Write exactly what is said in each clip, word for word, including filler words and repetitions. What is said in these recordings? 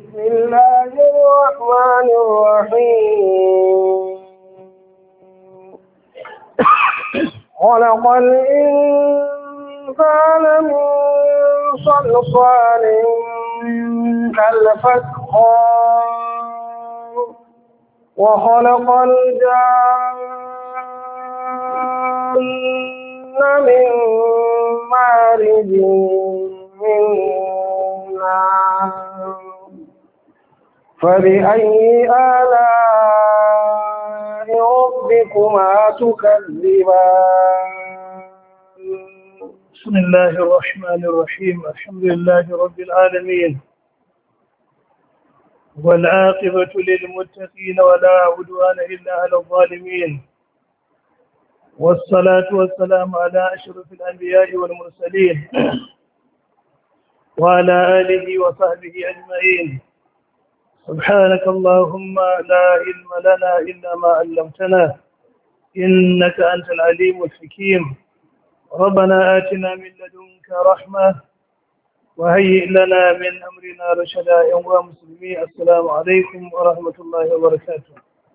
بسم الله الرحمن الرحيم خلق الإنسان من صلصال كالفخار وخلق الجن من مارج من نار فبأي آلاء ربكما تكذبان بسم الله الرحمن الرحيم الحمد لله رب العالمين والعاقبة للمتقين ولا عدوان إلا على الظالمين والصلاة والسلام على أشرف الأنبياء والمرسلين وعلى آله وصحبه أجمعين سبحانك اللهم لا علم لنا إلا ما علمتنا إنك أنت العليم الحكيم ربنا آتنا من لدنك رحمة وهيئ لنا من أمرنا رشدا يا مسلمين السلام عليكم ورحمة الله وبركاته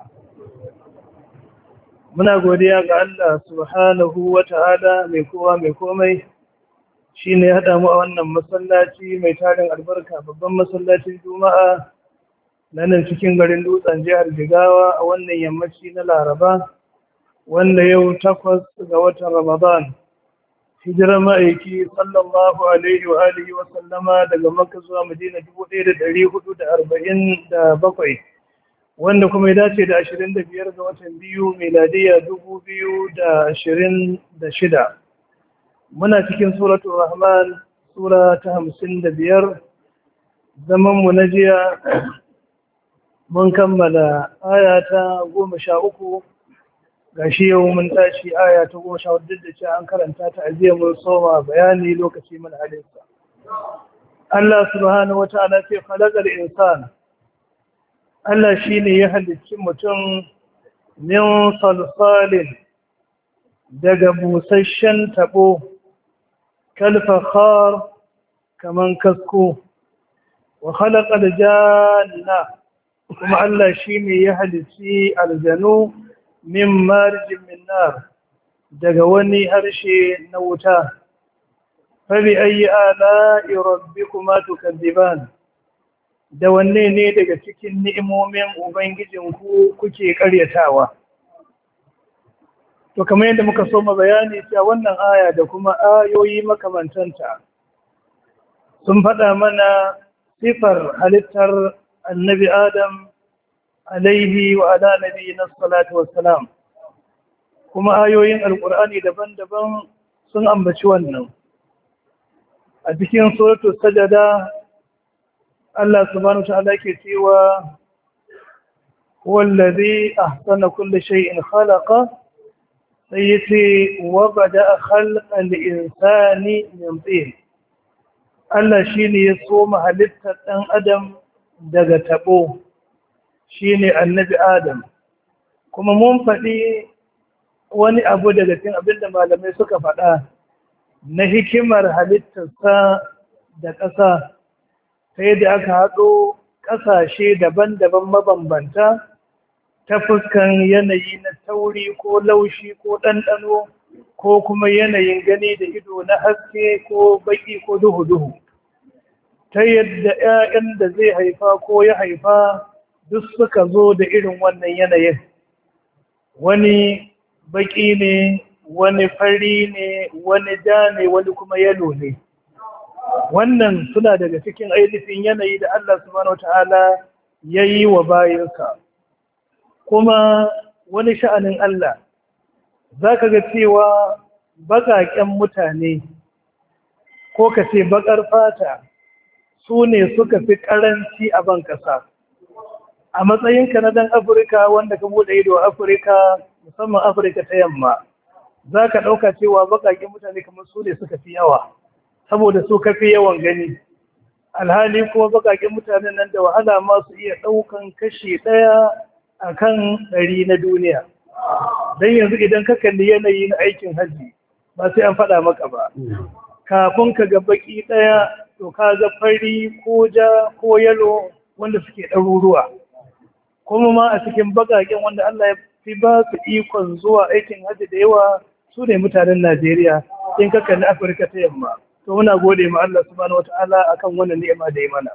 muna godiya ga Allah subhanahu wa ta'ala mai kowa mai komai shine ya haɗa mu a wannan masallaci mai tarin albarka babban masallacin juma'a na nan cikin garin dutsen jihar Jigawa a wannan yammaci na Laraba wanda yau takwas ga watan Ramadan hijirar ma'aiki sallallahu alaihi wa alihi wa sallama daga Makka zuwa Madina dubu ɗaya da ɗari hudu da arba'in da bakwai wanda kuma ya dace da ashirin da biyar ga watan biyu miladiya dubu biyu da ashirin da shida muna cikin suratul Rahman sura ta hamsin da biyar zaman mu na jiya mun kammala aya ta goma sha uku gashi yau mun tashi aya ta goma sha hudu da ce an karanta ta ajiya mun soma bayani lokaci mun halinsa Allah subhanahu wata'ala ce khalaqal insan Allah shine ya halicci mutum min salsalin daga busasshen tabo kalfakhar kaman kasko wa khalaqal janna kuma Allah shine ya halicci aljanu min marjin min nar daga wani harshe na wuta fabi ayi ala'i rabbikuma tukadziban da wanne ne daga cikin ni'imomin ubangijinku kuke karyatawa to kamar yadda muka soma bayani cewa wannan aya da kuma ayoyi makamantanta sun faɗa mana sifar halittar annabi Adam alaihi wa ala nabiyina salatu wassalam kuma ayoyin alqur'ani daban-daban sun ambaci wannan a cikin suratul sajada Allah subhanahu wa ta'ala ke cewa wallazi ahsana kulli shay'in khalaqa sayyati wa bada'a khalqal insani min tin Allah shine ya soma halittar dan adam daga tabo shine annabi Adam kuma mun faɗi wani abu daga cikin abinda malamai suka faɗa na hikimar halittarsa da ƙasa ta yadda aka haɗo ƙasashe daban-daban mabambanta ta fuskan yanayi na tauri ko laushi ko ɗanɗano ko kuma yanayin gani da ido na haske ko baƙi ko duhu-duhu ta yadda 'ya'yan da zai haifa ko ya haifa duk suka zo da irin wannan yanayin wani baƙi ne wani fari ne wani ja ne wani kuma yalo ne wannan suna daga cikin ainihin yanayi da Allah subhanahu wata'ala ya yi wa bayansa kuma wani sha'anin Allah za ka ga cewa baƙaƙen mutane ko ka ce baƙar fata su ne suka fi ƙaranci a ban ƙasa a matsayinka na dan Afirka wanda ka buɗe ido a Afirka musamman Afirka ta yamma za ka ɗauka cewa baƙaƙen mutane kamar su ne suka fi yawa saboda su ka fi yawan gani alhali kuma baƙaƙen mutanen nan da wahala ma su iya ɗaukan kashi ɗaya a kan ɗari na duniya don yanzu idan ka kalli yanayi na aikin hajji ba sai an faɗa maka ba kafin ka ga baki ɗaya to ka ga fari ko ja ko yalo wanda suke ɗaruruwa, kuma ma a cikin bagagen wanda Allah ya fi ba su ikon zuwa aikin hajji da yawa su ne mutanen Najeriya in ka kalli Afirka ta yamma. To muna gode ma Allah subhanahu wata'ala akan wannan ni'ima da ya mana.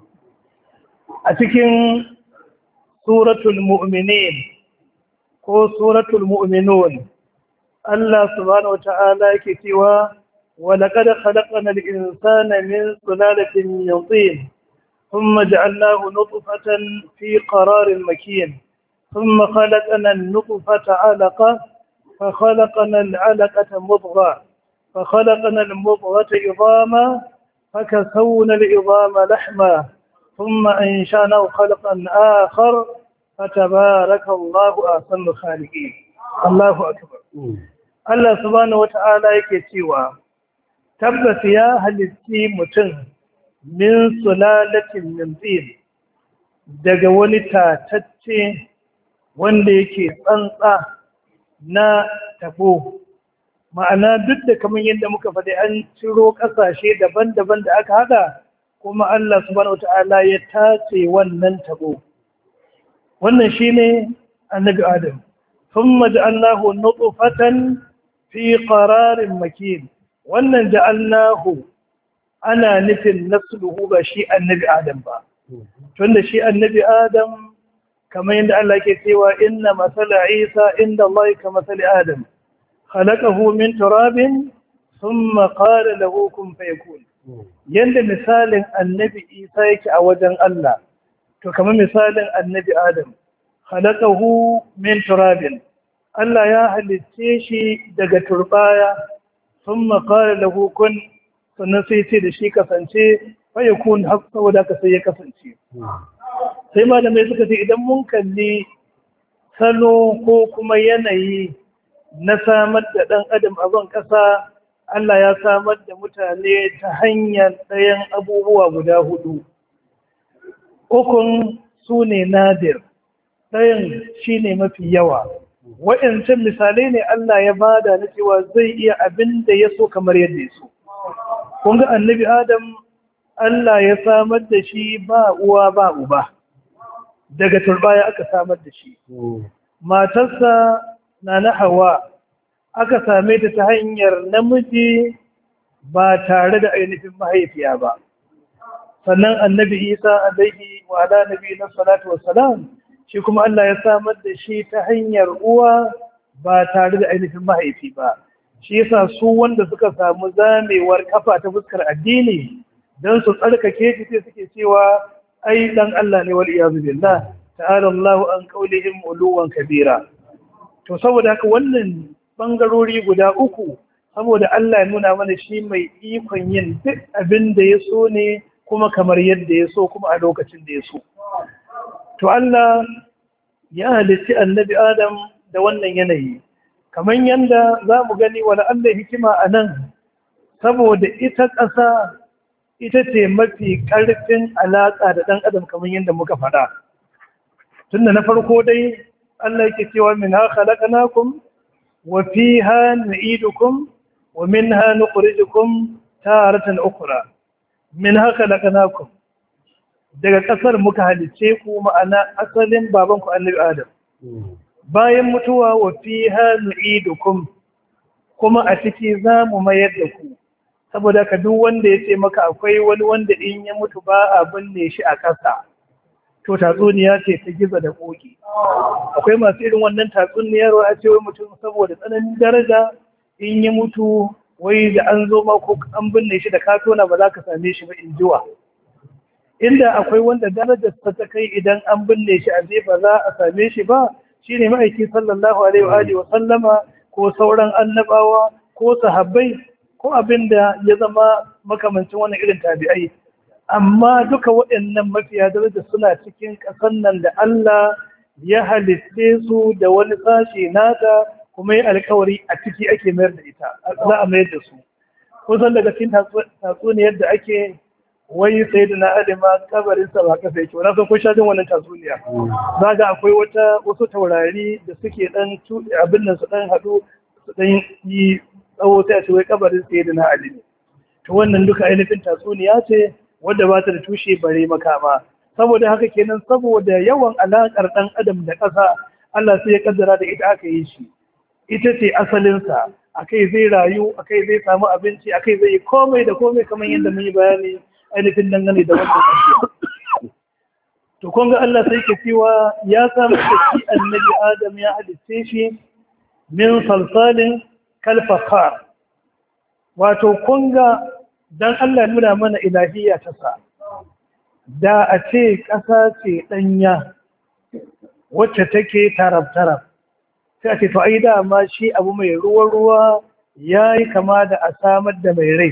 A cikin suratul mu'minin ko suratul mu'minun Allah subhanahu wata'ala yake cewa wa laqad khalaqnal insana min sulalatin min tin thumma ja'alnahu nutfatan fi qararin makin thumma khalaqna an-nutfata 'alaqah fa khalaqna al-'alaqata mudghah fa khalaqna al-mudghata 'idhaman fakasawna al-'idhama lahma thumma ansha'nahu khalqan akhar فتبارك الله أحسن الخالقين. Allahu akbar. Allah subhanahu wata'ala yake cewa tabbas ya halitti mutum min sulalatin min tin daga wani tatacce wanda yake tsantsa na tabo. Ma'ana duk da kamar yadda muka faɗi an ciro ƙasashe daban-daban da aka haɗa, kuma Allah subhanahu wata'ala ya tace wannan tabo. Wannan shine annabi Adam. thumma ja'alnahu nutfatan fi qararin makin. Wannan ja'alnahu ana nufin nasluhu ba shi annabi Adam ba. Tunda shi annabi Adam kamar yadda Allah ke cewa inna masala Isa inda Allah ka masali Adam. Khalaqahu min turabin thumma qala lahu kun fayakun. Yanda misalin annabi Isa yake a wajen Allah, to kamar misalin annabi Adam, khalaqahu min turabin, Allah ya halitte shi daga turbaya, thumma qala lahu kun, sannan sai ce da shi kasance, fa yakun haka saboda ka sai ya kasance. Sai malamai suka ce idan mun kalli salo ko kuma yanayi na samar da ɗan adam a ban ƙasa, Allah ya samar da mutane ta hanyar ɗayan abubuwa guda hudu. Ukun su ne nadir, ɗayan shi ne mafi yawa. Waɗancan misalai ne Allah ya bada na cewa zai iya abin da ya so kamar yadda ya so. Kun ga annabi Adam, Allah ya samar da shi ba uwa ba uba, daga turbaya aka samar da shi. Matarsa na na Hawa aka same ta ta hanyar namiji ba tare da ainihin mahaifiya ba. Sannan annabi Isa alaihi wa ala nabi na salatu wassalam, shi kuma Allah ya samar da shi ta hanyar uwa ba tare da ainihin mahaifi ba. Shi yasa su wanda suka samu zamewar kafa ta fuskar addini don su tsarkake shi sai suke cewa ai dan Allah ne wal iyazu billah, ta'ala Allahu an qaulihim uluwan kabira. To saboda haka wannan bangarori guda uku, saboda Allah ya nuna mana shi mai ikon yin duk abin da ya so ne kuma kamar yadda ya so kuma a lokacin da ya so. To Allah ya halitti annabi Adam da wannan yanayi, kamar yadda za mu gani wani Allah hikima a nan, saboda ita ƙasa ita ce mafi ƙarfin alaƙa da ɗan adam kamar yadda muka faɗa. Tunda na farko dai Allah yake cewa min ha khalaqnakum wa fiha nu'idukum wa minha nukhrijukum taratan ukhra. Min ha khalaqnakum, daga ƙasar muka halice ku, ma'ana asalin babanku annabi Adam. Bayan mutuwa wa fiha nu'idukum, kuma a ciki za mu mayar da ku. Saboda ka duk wanda ya ce maka akwai wani wanda in ya mutu ba a binne shi a ƙasa, to tatsuniya ce ta gizo da ƙoƙi. Akwai masu irin wannan tatsuniyar a ce wai mutum saboda tsananin daraja in ya mutu wai da an zo ma ko an binne shi da katona ba za ka same shi ba in jiwa. Inda akwai wanda darajar ta ta kai idan an binne shi a ba za a same shi ba, shine ma'aiki sallallahu alaihi wa sallama ko sauran annabawa ko sahabbai ko abin da ya zama makamancin wannan irin tabi'ai. Amma duka waɗannan mafiya daraja suna cikin ƙasar nan da Allah ya halitte su da wani sashe nata, kuma yi alkawari a ciki ake mayar da ita, za a mayar da su. Kusan daga cikin tatsuniyar da ake wai sai da na alima kabarinsa ba kasa yake, wani kun sha jin wannan tatsuniya. Za ga akwai wata wasu taurari da suke ɗan abin nan su ɗan haɗu su ɗan yi tsawo sai a ce wai kabarin sai da na alimi. To wannan duka ainihin tatsuniya ce wadda ba ta da tushe bare makama. saboda haka kenan saboda yawan alaƙar ɗan adam da ƙasa Allah sai ya kaddara da ita aka yi shi ita ce asalinsa akai zai rayu akai zai samu abinci akai zai yi komai da komai kamar yadda mun yi bayani ainihin dangane da wannan ƙarshe to kun ga Allah sai ke cewa ya samu da shi annabi Adam ya halitte shi min salsalin kalfakar wato kun ga dan Allah nuna mana ilahiyya ta sa da a ce ƙasa ce ɗanya wacce take tarab-tarab sai a ce to ai dama shi abu mai ruwa-ruwa ya yi kama da a samar da mai rai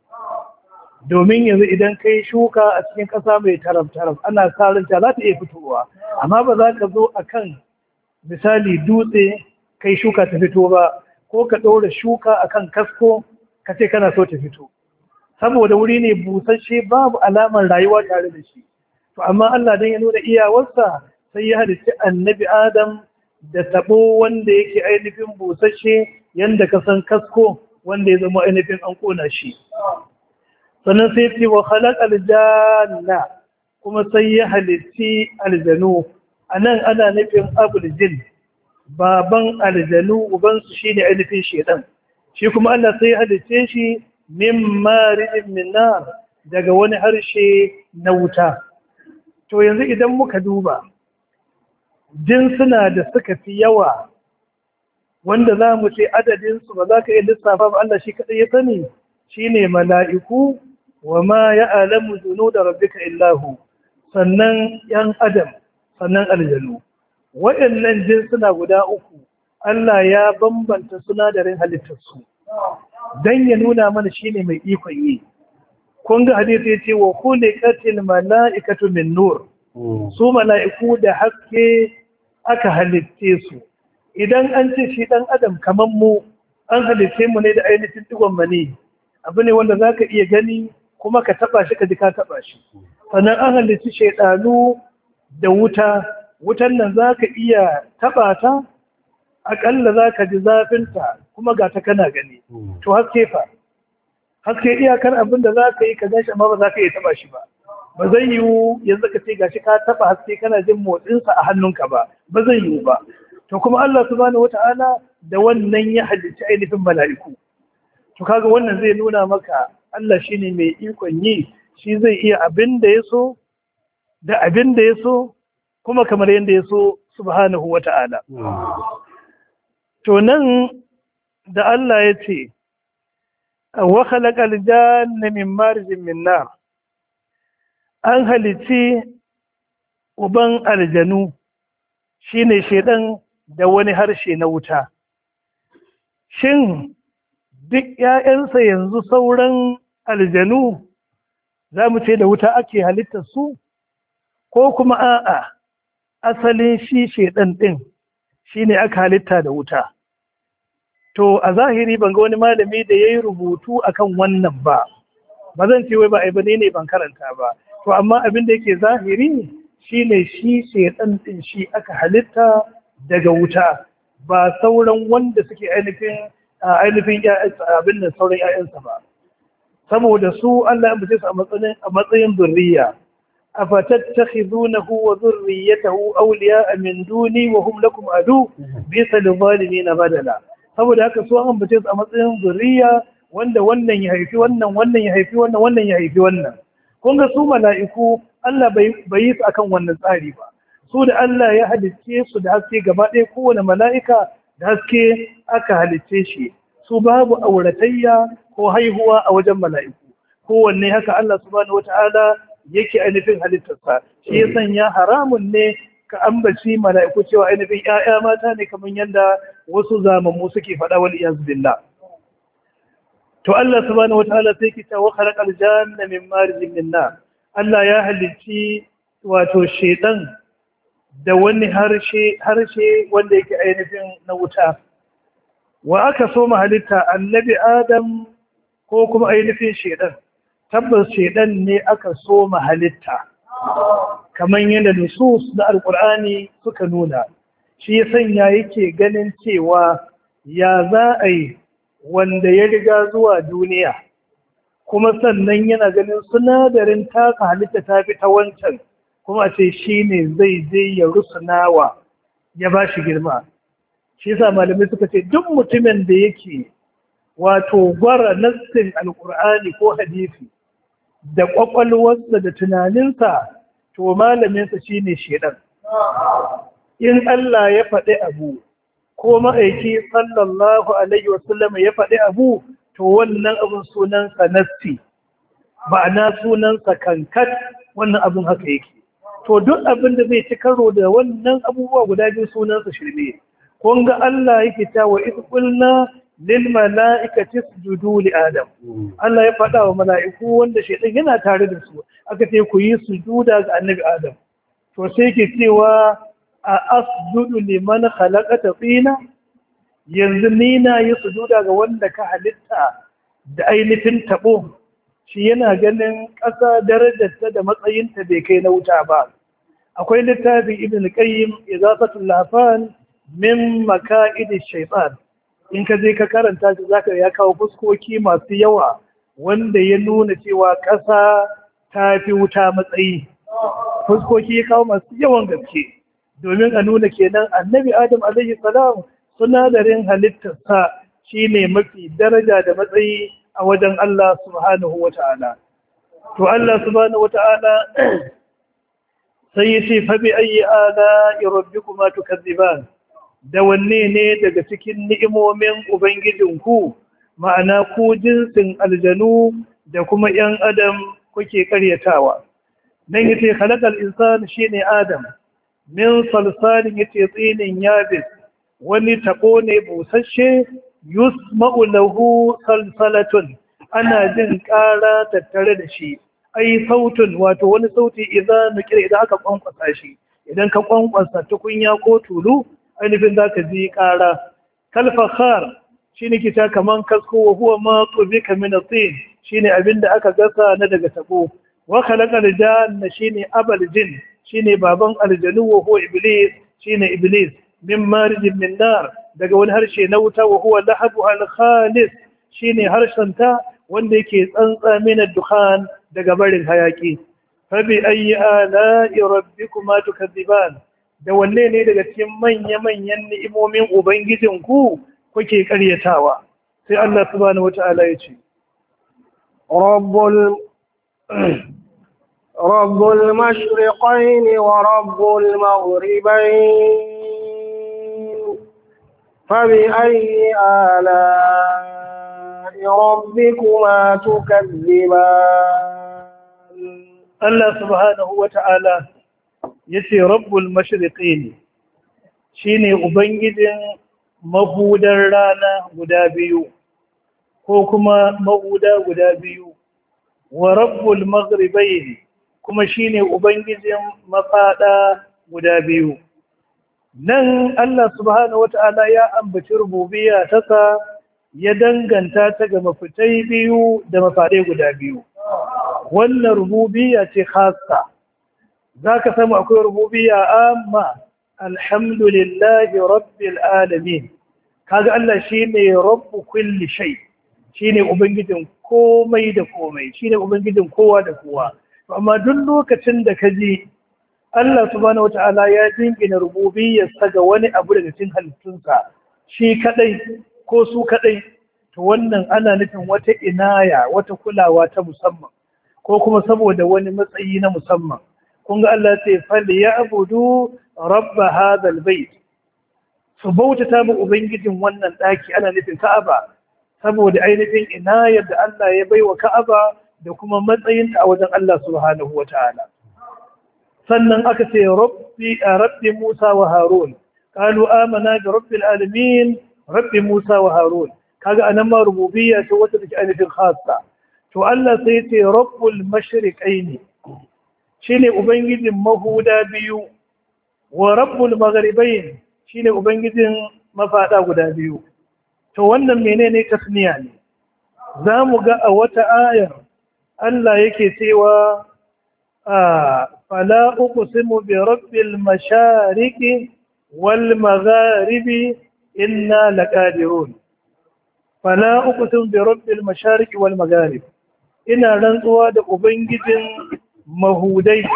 domin yanzu idan kai shuka a cikin ƙasa mai tarab-tarab ana karinta za ta iya fitowa amma ba za ka zo a kan misali dutse kai shuka ta fito ba ko ka ɗora shuka a kan kasko ka ce kana so ta fito saboda wuri ne busasshe babu alamar rayuwa tare da shi to amma Allah dan ya nuna iyawarsa sai ya halicci annabi Adam da tabo wanda yake ainihin busasshe yanda ka san kasko wanda ya zama ainihin an kona shi sannan sai ce wa khalaqal janna kuma sai ya halicci aljanu anan ana nufin abul jin baban aljanu uban su shine ainihin shedan shi kuma Allah sai ya halicce shi min marijin min nar daga wani harshe na wuta to yanzu idan muka duba jinsuna da suka fi yawa wanda za mu ce adadinsu ba za ka iya lissafa ba Allah shi kaɗai ya sani shine mala'iku wa ma ya'lamu junuda rabbika illahu sannan yan adam sannan aljanu waɗannan jinsuna guda uku Allah ya bambanta sunadarin halittarsu dan ya nuna mana shine mai ikon yi kun ga hadisi yace wa khuliqatil mala'ikatu min nur su mala'iku da haske aka halitte su idan an ce shi dan adam kaman mu an halitte mu ne da ainihin digon mani abu ne wanda zaka iya gani kuma ka taba shi ka ji ka taba shi sannan an halitti shaydanu da wuta wutan nan zaka iya taba ta akalla zaka ji zafinta kuma ga ta kana gani to haske fa haske iyakar abin da za ka yi ka gashi amma ba za ka iya taba shi ba ba zai yiwu yanzu ka ce gashi ka taba haske kana jin motsinsa a hannunka ba ba zai yiwu ba to kuma Allah subhanahu wata'ala da wannan ya halicci ainihin mala'iku to kaga wannan zai nuna maka Allah shine mai ikon yi shi zai iya abin da ya so da abin da ya so kuma kamar yadda ya so subhanahu wata'ala to nan da Allah ya ce wa khalaqal janna min marjin min nar an halici uban aljanu shine shedan da wani harshe na wuta shin duk ƴaƴansa yanzu sauran aljanu zamu ce da wuta ake halittar su ko kuma a'a asalin shi shedan din shine aka halitta da wuta to a zahiri ban ga wani malami da yayi rubutu akan wannan ba ba zan ce wai ba ai bane ne ban karanta ba to amma abin da yake zahiri shine shi shedan din shi aka halitta daga wuta ba sauran wanda suke ainihin ainihin abin da sauran ƴaƴansa ba saboda su Allah ya bace su a matsayin a matsayin zurriya afatattakhidunahu wa dhurriyyatahu awliya'a min duni wa hum lakum adu bisa lil zalimin badala saboda haka su an bace su a matsayin zurriya wanda wannan ya haifi wannan wannan ya haifi wannan wannan ya haifi wannan kun ga su mala'iku Allah bai yi su akan wannan tsari ba su da Allah ya halicce su da haske gaba ɗaya kowane mala'ika da haske aka halicce shi su babu auratayya ko haihuwa a wajen mala'iku kowanne haka Allah subhanahu wata'ala yake ainihin halittarsa shi ya sanya haramun ne ka ambaci mala'iku cewa ainihin ‘ya'ya mata ne kamar yadda wasu zamammu suke faɗa wal iyaz billah to Allah subhanahu wataala sai ki ta wa khalaqal janna min marijin min nar Allah ya halicci wato shedan da wani harshe harshe wanda yake ainihin na wuta wa aka so mu halitta annabi Adam ko kuma ainihin shedan tabbas shedan ne aka so mu halitta kamar yadda nusus na alqur'ani suka nuna shi ya sanya yake ganin cewa ya za a yi wanda ya riga zuwa duniya kuma sannan yana ganin sinadarin taka halitta ta fi ta wancan kuma a ce shi ne zai je ya rusunawa ya ba shi girma. Shi yasa malamai suka ce duk mutumin da yake wato gwara nassin alkur'ani ko hadisi da kwakwalwarsa da tunaninsa, to malaminsa shine shedan. In Allah ya faɗi abu ko ma'aiki sallallahu alaihi wasallam ya faɗi abu, to wannan abin sunansa nassi, ma'ana sunansa kankat, wannan abin haka yake. To duk abin da zai ci karo da wannan abubuwa guda biyu sunansa shirme. Kun ga Allah yake ta wa iz qulna lil mala'ikati isjudu li adam. Allah ya faɗa wa mala'iku wanda shedan yana tare da su, aka ce ku yi sujuda ga annabi Adam. To sai ke cewa a asjudu liman khalaqata tina, yanzu ni na yi sujuda ga wanda ka halitta da ainihin tabo. Shi yana ganin ƙasa darajarta da matsayinta bai kai na wuta ba. Akwai littafin Ibn Qayyim Izafatul Lafan min maka'idi shaytan, in ka je ka karanta shi zaka ya kawo fuskoki masu yawa wanda ya nuna cewa ƙasa ta fi wuta matsayi. Fuskoki ya kawo masu yawan gaske domin a nuna kenan annabi Adam alaihi salam sunadarin halittarsa shine mafi daraja da matsayi a wajen Allah subhanahu wata'ala. To Allah subhanahu wata'ala sai ya ce fa bi ayyi ala rabbikuma tukazziban, da wanne ne daga cikin ni'imomin Ubangijinku, ma'ana ku jinsin aljanu da kuma ‘yan adam kuke karyatawa. Nan yace halakal insan shine Adam, min salsalin yace tsinin yabis, wani tabo ne busasshe, yusma'u lahu salsalatun, ana jin ƙara tattare da shi, ai sautun wato wani sauti idan nukira idan aka kwankwasa shi, idan ka kwankwasa tukunya ko tulu, ainihin za ka ji ƙara. Kalfahar shi ne kita kaman kasko wa huwa ma tsubika min at-tin, shine abinda aka gasa na daga tabo. Wa khalaqal janna shine abal jin, shine baban aljanu wa huwa iblis, shine iblis. Min marijin min nar, daga wani harshe na wuta wa huwa lahabu al-khalis, shine harshen ta wanda yake tsantsa min ad-dukhan daga barin hayaki. Fa bi ayyi ala'i rabbikuma tukazziban, da wanne ne daga cikin manya-manyan ni'imomin Ubangijinku kuke karyatawa? Sai Allah subhanahu wata'ala ya ce, Rabbul Rabbul mashriqaini wa Rabbul maghribain, fabi ayyi ala'i rabbikuma tukazziban. Allah subhanahu wata'ala ya ce rabbul mashriqi ne, shi ne ubangijin mahudar rana guda biyu ko kuma mahuda guda biyu, wa rabbul maghribai ne kuma shi ne ubangijin mafaɗa guda biyu. Nan Allah subhanahu wata'ala ya ambaci rububiyya tasa, ya danganta ta ga mafitai biyu da mafaɗai guda biyu. Wannan rububiyya ce khassa, za ka samu akwai rububiyya amma alhamdulillahi rabbil alamin, kaga Allah shine rabbu kulli shay, shine ubangijin komai da komai, shine ubangijin kowa da kowa. Amma duk lokacin da ka ji Allah subhanahu wataala ya jingina rububiyyarsa ga wani abu daga cikin halittunsa shi kadai ko su kadai, to wannan ana nufin wata inaya, wata kulawa ta musamman ko kuma saboda wani matsayi na musamman. Kun ga Allah ce fali ya abudu rabba hadal bait, su bautata mu ubangijin wannan daki, ana nufin Ka'aba, saboda ainihin inayar da Allah ya baiwa Ka'aba da kuma matsayinta a wajen Allah subhanahu wataala. Sannan aka ce rabbi rabbi Musa wa Harun, qalu amana bi rabbil alamin, rabbi Musa wa Harun. Kaga anan ma rububiyya ce wata take ainihin khassa. To Allah sai ce rabbul mashriqaini, shine ubangijin mahuda biyu, wa rabbul magharibain, shine ubangijin mafada guda biyu. To wannan menene tasniya ne? Zamu ga a wata ayar Allah yake cewa a fala uqsimu bi rabbil mashariqi wal magharibi inna laqadirun. Fala uqsimu bi rabbil mashariqi wal magharib, ina rantsuwa da ubangijin mahudai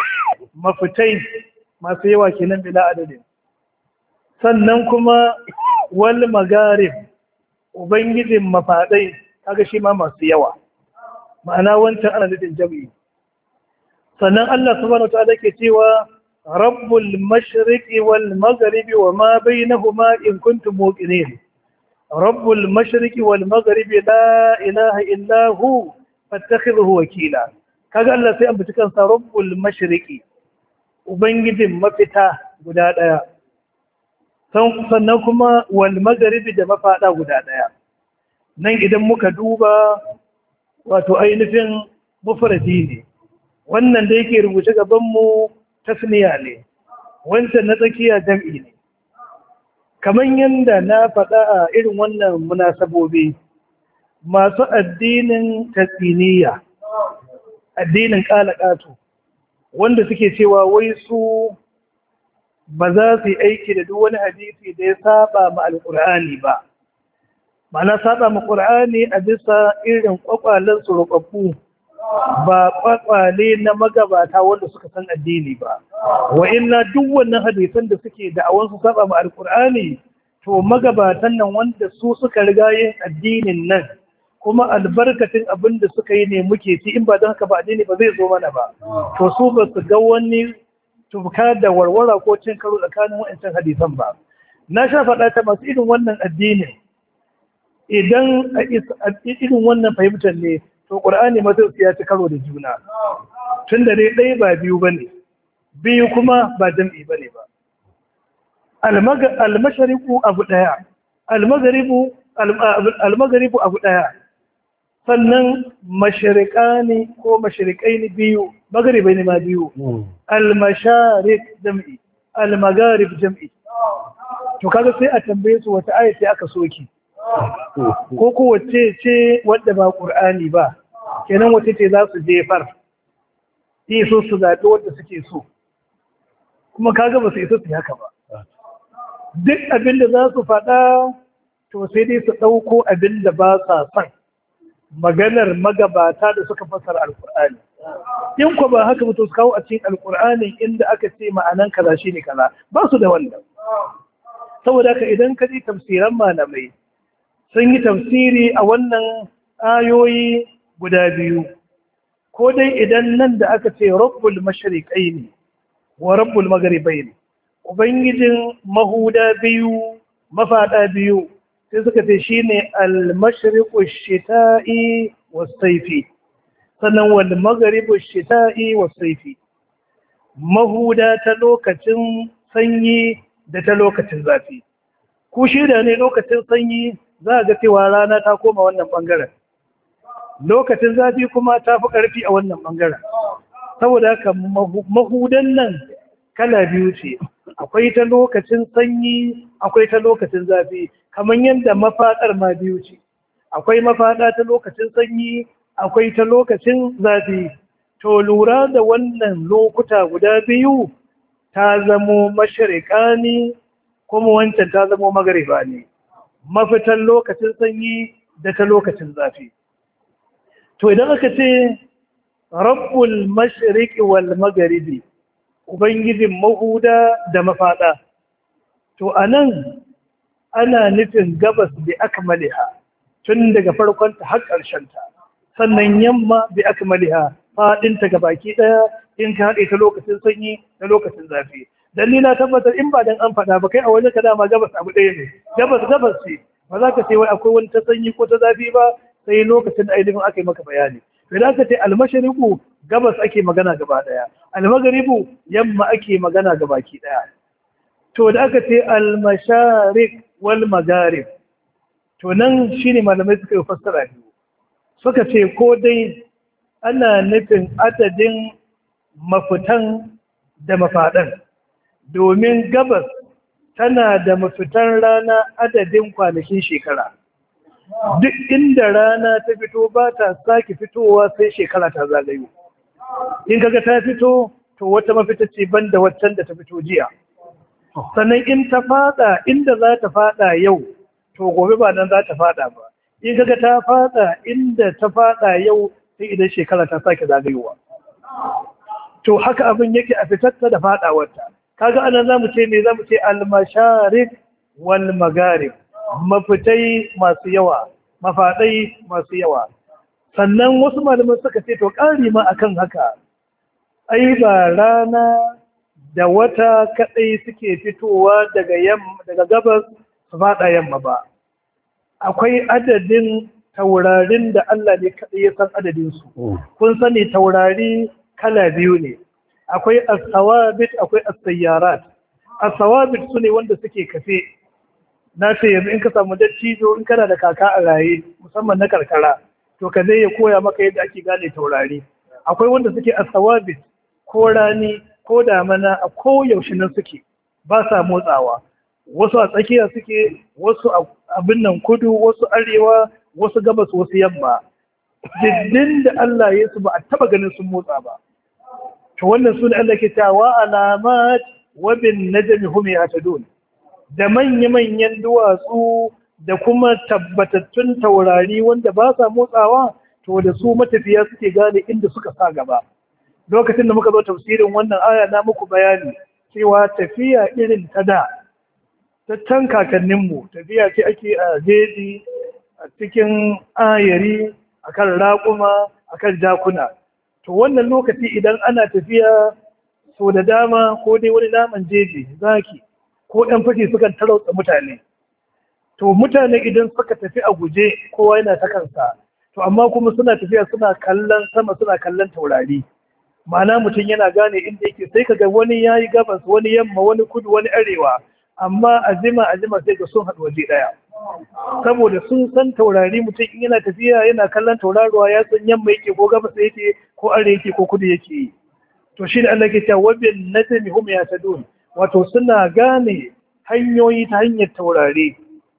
mafitai masu yawa kenan bila adadin. Sannan kuma wal magarib ubangijin mafadai kaga shi ma masu yawa, ma'ana wancan ana nufin jami'i. Sannan Allah subhanahu wa ta'ala ke cewa rabbul mashriqi wal maghribi wa ma bainahuma in kuntum muqinin. rabbul mashriqi wal maghribi la ilaha illa hu fattakhidhu wakila. Kaga Allah sai ambaci kansa rabbul mashriqi ubangijin mafita guda daya, sannan kuma wal maghribi da mafada guda daya. Nan idan muka duba wato ainihin mufradi ne, wannan da yake rubuce gaban mu tasniya ne, wancan na tsakiya jam'i ne. Kamar yadda na faɗa a irin wannan munasabobi, masu addinin tatsiniya, addinin ƙalaƙato, wanda suke cewa wai su ba za su yi aiki da duk wani hadisi da ya saba ma alƙur'ani ba. Ma'ana saba ma ƙur'ani a bisa irin ƙwaƙwalen su ruɓaɓɓu, ba ƙwaƙwale na magabata wanda suka san addini ba. Wa inna duk wannan hadisan da suke da'awan su saba ma alƙur'ani, to magabatan nan wanda su suka riga yin addinin nan, kuma albarkacin abin da suka yi ne muke ci, in ba don haka ba addini ba zai zo mana ba. To su ba su ga wani tufka da warwara ko cin karo tsakanin wa'ancan hadisan ba. Na sha faɗa ta masu irin wannan addinin, idan a irin wannan fahimtar ne, to ƙur'ani masu ya ci karo da juna. Tun da dai ɗaya ba biyu ba ne, biyu kuma ba jam'i ba ne ba. Almashariku abu ɗaya, almagaribu abu ɗaya, sannan mashirika ne ko mashirikai ne biyu, magaribai ne ma biyu. Almasharik jam'i, almagarib jam'i. To kaga sai a tambaye su wata ayat aka soki, ko ko wace ce wadda ba ƙur'ani ba, kenan wace ce za su jefar, yi so su zaɓi wadda suke so, kuma kaga ba su isa su yi haka ba. Duk abin da za su faɗa, to sai dai su ɗauko abin da ba sa son, maganar magabata da suka fassara alƙur'ani. In ko ba haka ba, to su kawo a cikin alƙur'ani inda aka ce ma'anan kaza shi ne kaza, ba su da wannan. Saboda haka idan ka ji tafsiran malamai sun yi tafsiri a wannan ayoyi guda biyu, ko dai idan nan da aka ce rabbul mashriqaini wa rabbul maghribaini, ubangijin mahuda biyu mafada biyu, sai suka ce shine al-mashriqu shita'i was-sayfi, sannan wal maghribu shita'i was-sayfi, mahuda ta lokacin sanyi da ta lokacin zafi. Ku shida ne lokacin sanyi za a ga cewa rana ta koma wannan bangaren, lokacin zafi kuma ta fi ƙarfi a wannan bangaren. Saboda haka mahudan nan kala biyu ce, akwai ta lokacin sanyi akwai ta lokacin zafi, kamar yadda mafaɗar ma biyu ce, akwai mafaɗa ta lokacin sanyi akwai ta lokacin zafi. To lura da wannan lokuta guda biyu, ta zamo mashariƙa ne kuma wancan ta zamo magariba ne, mafitan lokacin sanyi da ta lokacin zafi. To idan aka ce rabbul mashriqi wal magharibi, ubangijin mahuda da mafada, to anan ana nufin gabas bi akmaliha, tun daga farkon ta har ƙarshen ta, sannan yamma bi akmaliha, fadin ta gabaki daya in ka haɗe ta lokacin sanyi da lokacin zafi. Dan ni na tabbatar in ba dan an faɗa ba, kai a wajen ka dama gabas abu ɗaya ne, gabas gabas ce, ba za ka ce wai akwai wani ta sanyi ko ta zafi ba sai lokacin da ainihin aka yi maka bayani. Idan aka ce almashariku gabas ake magana gaba daya, almagaribu yamma ake magana gabaki daya. To da aka ce almasharik wal magarib, to nan shine malamai suka yi fassara biyu, suka ce ko dai ana nufin adadin mafitan da mafadan, domin gabas tana da mafitan rana adadin kwanakin shekara. Duk inda rana ta fito ba ta sake fitowa sai shekara ta zagayo. In kaga ta fito, to wata mafita ce banda waccan da ta fito jiya. Sannan in ta fada inda za ta fada yau, to gobe ba nan za ta fada ba. In kaga ta fada inda ta fada yau, sai idan shekara ta sake zagayowa. to haka abin yake a fitarta da fadawarta. Kaga anan zamu ce me zamu ce al-masharik wal magharib, mafitai masu yawa, mafadai masu yawa. Sannan wasu malaman suka ce to ƙari ma akan haka, ai ba rana da wata kadai suke fitowa daga yamma daga gabas su fada yamma ba. Akwai adadin taurarin da Allah ne kadai ya san adadin su. Kun sani taurari kala biyu ne, akwai as-sawabit akwai as-sayyarat. As-sawabit sune wanda suke kafe. Na ce yanzu in ka samu dattijo in kana da kaka a raye musamman na karkara, to ka zai ya koya maka yadda ake gane taurari. Akwai wanda suke as-sawabit, ko rani ko damana a koyaushe nan suke, ba sa motsawa. Wasu a tsakiya suke, wasu abin nan kudu, wasu arewa, wasu gabas, wasu yamma. Diddin da Allah ya su ba a taba ganin sun motsa ba. To wannan su ne Allah ke cewa alamat wa bin najmi hum yahtadun. Da manya-manyan duwatsu da kuma tabbatattun taurari wanda ba sa motsawa, to da su matafiya suke gane inda suka sa gaba. Lokacin da muka zo tafsirin wannan aya na muku bayani cewa tafiya irin ta da ta can kakanninmu, tafiya ce ake a jeji, a cikin ayari, akan raƙuma, akan jakuna. To wannan lokaci idan ana tafiya so da dama ko dai wani naman jeji, zaki ko ɗan fashi sukan tarauta mutane. To mutane idan suka tafi a guje kowa yana ta kansa, to amma kuma suna tafiya suna kallon sama, suna kallon taurari. Ma'ana mutum yana gane inda yake, sai kaga wani yayi gabas, wani yamma, wani kudu, wani arewa, amma azima azima sai ga sun haɗu waje ɗaya. Saboda sun san taurari, mutum in yana tafiya yana kallon tauraruwa ya san yamma yake ko gabas yake ko arewa yake ko kudu yake yi. To shi ne Allah ke cewa wabin najmi hum yahtadun, wato suna gane hanyoyi ta hanyar taurari.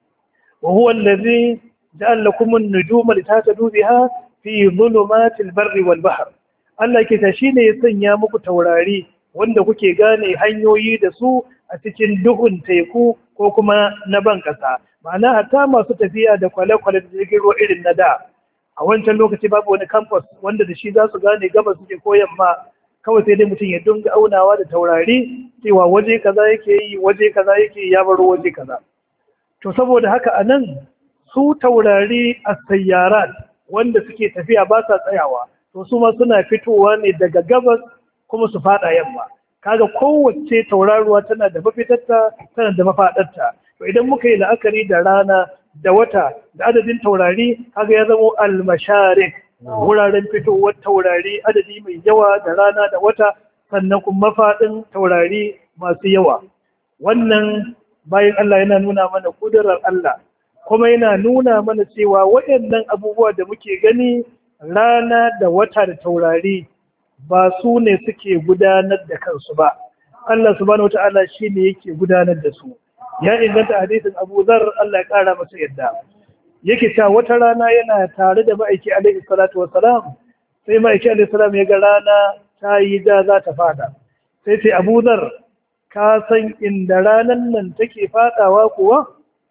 Wa huwa allazi ja'ala lakum an-nujuma litahtadu biha fi dhulumatil barri wal bahr. Allah ke ta shi ne ya sanya muku taurari wanda kuke gane hanyoyi da su a cikin duhun teku ko kuma na ban ƙasa. Ma'ana hatta masu tafiya da kwale-kwale da jirgin ruwa irin na da, a wancan lokaci babu wani campus wanda da shi za su gane gabas suke ko yamma, kawai sai dai mutum ya dunga aunawa da taurari cewa waje kaza yake yi, waje kaza yake ya baro waje kaza. To saboda haka a nan su taurari a sayyarat wanda suke tafiya ba sa tsayawa, to su ma suna fitowa ne daga gabas kuma su fada yamma. Kaga kowace tauraruwa tana da mafitarta, tana da mafadarta. To idan muka yi la'akari da rana da wata da adadin taurari, kaga ya zama al-masharik, wuraren fitowar taurari adadi mai yawa da rana da wata, sannan kuma mafadin taurari masu yawa. Wannan bayan Allah yana nuna mana kudurar Allah, kuma yana nuna mana cewa waɗannan abubuwa da muke gani, rana da wata da taurari, ba su ne suke gudanar da kansu ba. Allah subhanahu wata'ala shi ne yake gudanar da su. Ya inganta hadisin Abu Dharr, Allah ya kara masa yadda. Yake ta wata rana yana tare da ma'aiki alaihi salatu wassalam, sai ma'aiki alaihi salam ya ga rana ta yi da za ta fada. Sai sai Abu Dharr, ka san inda ranan nan take fadawa kuwa?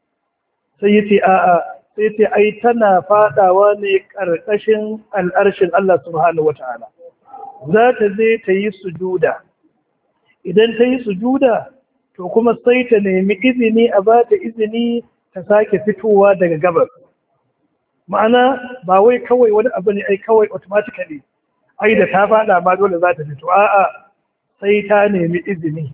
Sai yace a'a, sai ce ai tana fadawa ne karkashin al'arshin Allah subhanahu wata'ala. Za ta je ta yi sujuda. Idan ta yi sujuda, to kuma sai ta nemi izini a ba ta izini ta sake fitowa daga gabas. Ma'ana ba wai kawai wani abu ne ai kawai automatically ai da ta fada ma dole za ta fito. A'a, sai ta nemi izini.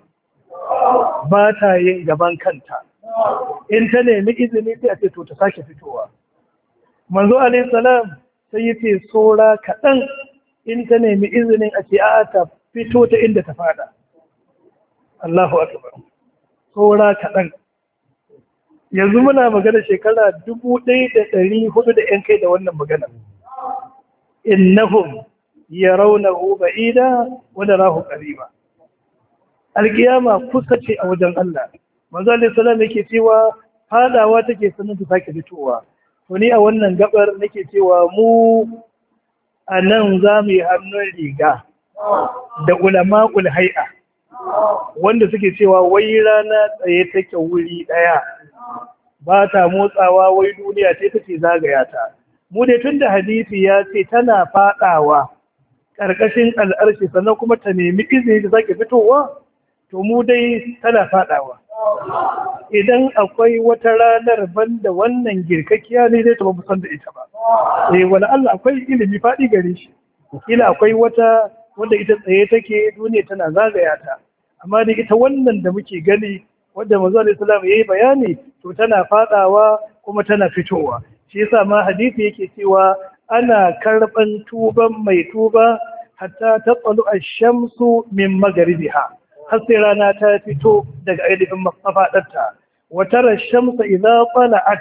Ba ta yin gaban kanta. In ta nemi izini sai a ce to ta sake fitowa. Manzo alaihi salam sai yace sora kaɗan in ta nemi izinin a ce a'a ta fito ta inda ta fada. Allahu akbar. Sora kaɗan. Yanzu muna magana shekara dubu ɗaya da ɗari hudu da ‘yan kai da wannan magana. Innahum yarawnahu ba'ida wa narahu qariba. Alƙiyama kusa ce a wajen Allah. Manzo alaihi salam yake cewa fadawa take sanin ta sake fitowa. To ni a wannan gabar nake cewa mu a nan za mu yi hannun riga da ulama ulhai'a wanda suke cewa wai rana tsaye take wuri ɗaya, ba ta motsawa, wai duniya ce take zagaya ta. Mu dai tun da hadisi ya ce tana fadawa, ƙarƙashin al'arshi sannan kuma ta nemi izini da zaki fitowa, to mu dai tana faɗawa. Idan akwai wata ranar banda wannan girkakiya ne zai taɓa musan da ita ba. Eh wani Allah akwai ilimi faɗi gare shi. Kila akwai wata wanda ita tsaye take duniya tana zagaya ta. Amma da ita wannan da muke gani wadda manzo alaihi salam yayi bayani to tana faɗawa kuma tana fitowa. Shi yasa ma hadisi yake cewa ana karban tuban mai tuba hatta tatsalu ash-shamsu min magharibiha, har sai rana ta fito daga ainihin mafadarta. Wa tara ash-shamsa idza tala'at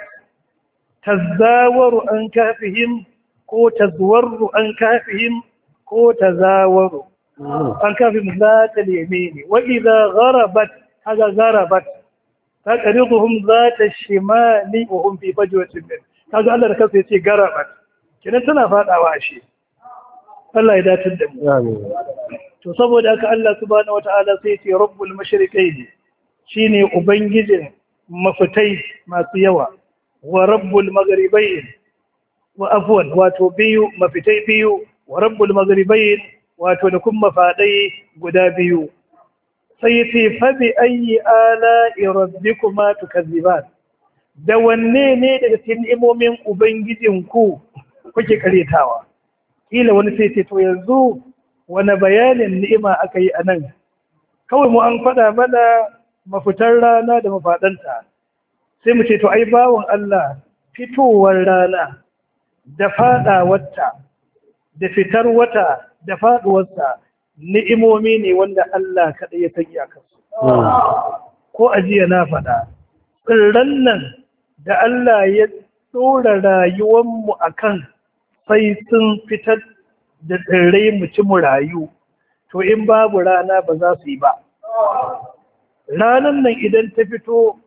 tazawaru an kafihim ko tazwaru an kafihim ko tazawaru an kafihim zata al-yamini wa idza gharabat haga gharabat taqriduhum zata ash-shimali wa hum fi fajwatin min. Kaga Allah da kansa yace garabat, kenan tana fadawa ashe. Allah ya datar da mu. Amin. To saboda haka Allah subhanahu wataala sai yace rabbul mashriqaini, shine ubangijin mafitai masu yawa, wa rabbul maghribain, wa afwan wato biyu mafitai biyu, wa rabbul maghribain wato da kuma mafadai guda biyu. Sai yace fa bi ayyi ala'i rabbikuma tukazziban, da wanne ne daga cikin ni'imomin ubangijinku kuke karetawa? Kila wani sai ce to yanzu wani bayanin ni'ima aka yi anan? Kawai mu an faɗa mana mafitar rana da mafaɗanta, sai mu ce to ai bawon Allah fitowar rana da faɗawarta da fitar wata da faɗuwarsa ni'imomi ne wanda Allah kaɗai ya san iyakarsu. Ko ajiya na faɗa tsirran nan da Allah ya tsora rayuwanmu a kan sai sun fitar da tsirrai mu ci mu rayu, to in babu rana ba za su yi ba. Ranan nan idan ta fito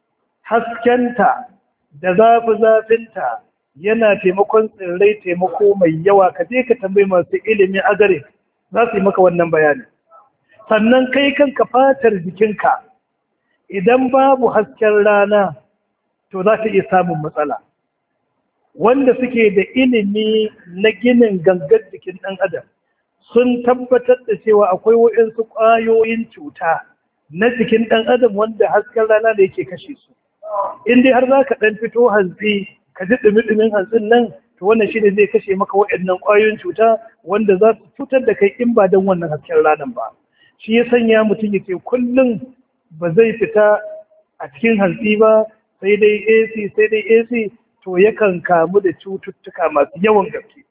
haskenta da zafi-zafinta yana taimakon tsirrai taimako mai yawa, ka je ka tambayi masu ilimin agare za su yi maka wannan bayani. Sannan kai kanka fatar jikinka idan babu hasken rana to za ta iya samun matsala. Wanda suke da ilimi na ginin gangar jikin ɗan adam sun tabbatar da cewa akwai waɗansu ƙwayoyin cuta na jikin ɗan adam wanda hasken rana da yake kashe su. In dai har za ka ɗan fito hantsi ka ji ɗumi-ɗumin hantsin nan, to wannan shi ne zai kashe maka waɗannan ƙwayoyin cuta wanda za su cutar da kai in ba don wannan hasken ranar ba. Shi ya sanya mutum ya ce kullum ba zai fita a cikin hantsi ba, sai dai A C sai dai A C, to yakan kamu da cututtuka masu yawan gaske.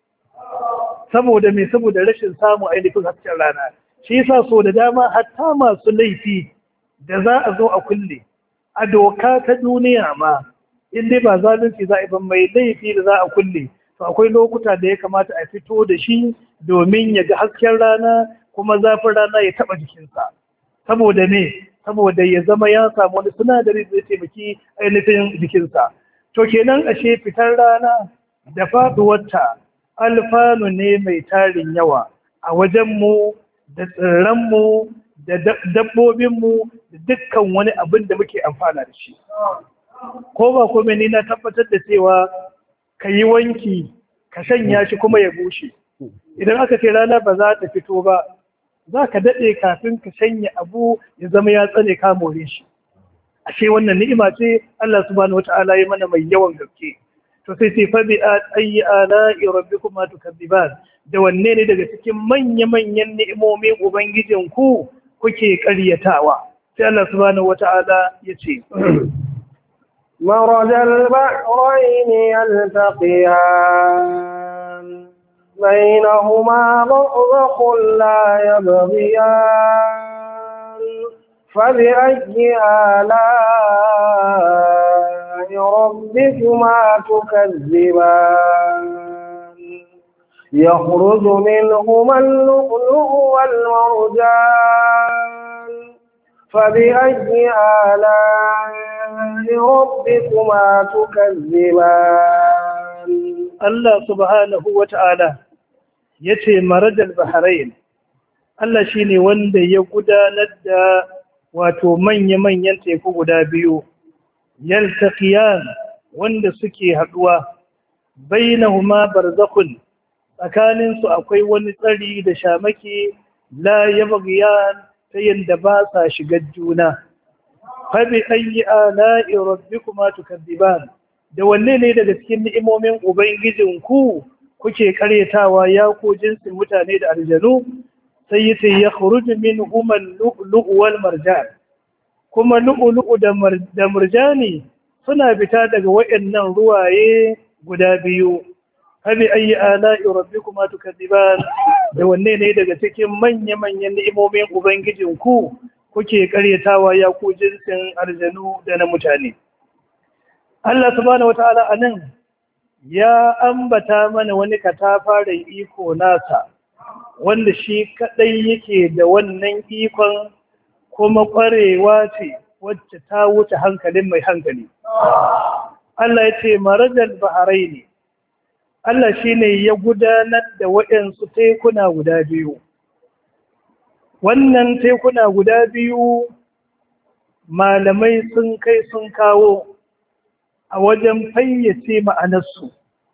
Saboda me? Saboda rashin samun ainihin hasken rana. Shi yasa so da dama hatta masu laifi da za a zo a kulle a doka ta duniya ma, in dai ba zalunci za a ban mai laifi da za a kulle, to akwai lokuta da ya kamata a fito da shi domin ya ga hasken rana kuma zafin rana ya taba jikinsa. Saboda me? Saboda ya zama ya samu wani sinadari da zai taimaki ainihin jikinsa. To kenan ashe fitar rana da faduwarta alfanu ne mai tarin yawa a wajenmu da tsirranmu da dabbobinmu da dukkan wani abin da muke amfana da shi. Ko ba kome ni na tabbatar da cewa ka yi wanki ka shanya shi kuma ya bushe. Idan aka ce rana ba za ta fito ba, za ka daɗe kafin ka shanya abu ya zama ya tsane ka more shi. Ashe wannan ni'ima ce Allah subhanahu wata'ala ya mana mai yawan gaske. To sai sai fa bi ayyi ala'i rabbikuma tukadziban, da wanne ne daga cikin manya-manyan ni'imomin ubangijin ku kuke ƙaryatawa? Sai Allah subhanahu wata'ala ya ce marajal ba'rayn yaltaqiyan bainahuma barzakhun la yabghiyan فبأي آلاء ربكما تكذبان يخرج منهما اللؤلؤ والمرجان فبأي آلاء ربكما تكذبان. الله سبحانه وتعالى يتي مرج البحرين. Allah shi ne wanda ya gudanar da wato manya-manyan teku guda biyu, yaltaqiyan wanda suke haɗuwa, bainahuma barzakhun, tsakaninsu akwai wani tsari da shamaki la yabghiyan ta yanda ba sa shigar juna. fa bi ayyi ala'i rabbikuma tukadiban, da wanne ne daga cikin ni'imomin ubangijinku kuke karyatawa ya ku jinsin mutane da aljanu? sai yace yakhruju minhum al-lu'lu'u wal marjan, kuma lu'lu'u da murjani suna fita daga wayannan ruwaye guda biyu. Habi ayi ala'i rabbikuma tukadiban, da wanne ne daga cikin manya-manyan ni'imomin ubangijinku kuke karyatawa ya ku jinsin aljanu da na mutane? Allah subhanahu wata'ala anan ya ambata mana wani katafaren iko nasa wanda shi kadai yake da wannan ikon, kuma kwarewa ce wacce ta wuce hankalin mai hankali. Allah ya ce marajal baharaini, Allah shine ya gudanar da waɗansu tekuna guda biyu. Wannan tekuna guda biyu malamai sun kai sun kawo a wajen fayyace ma'anarsu.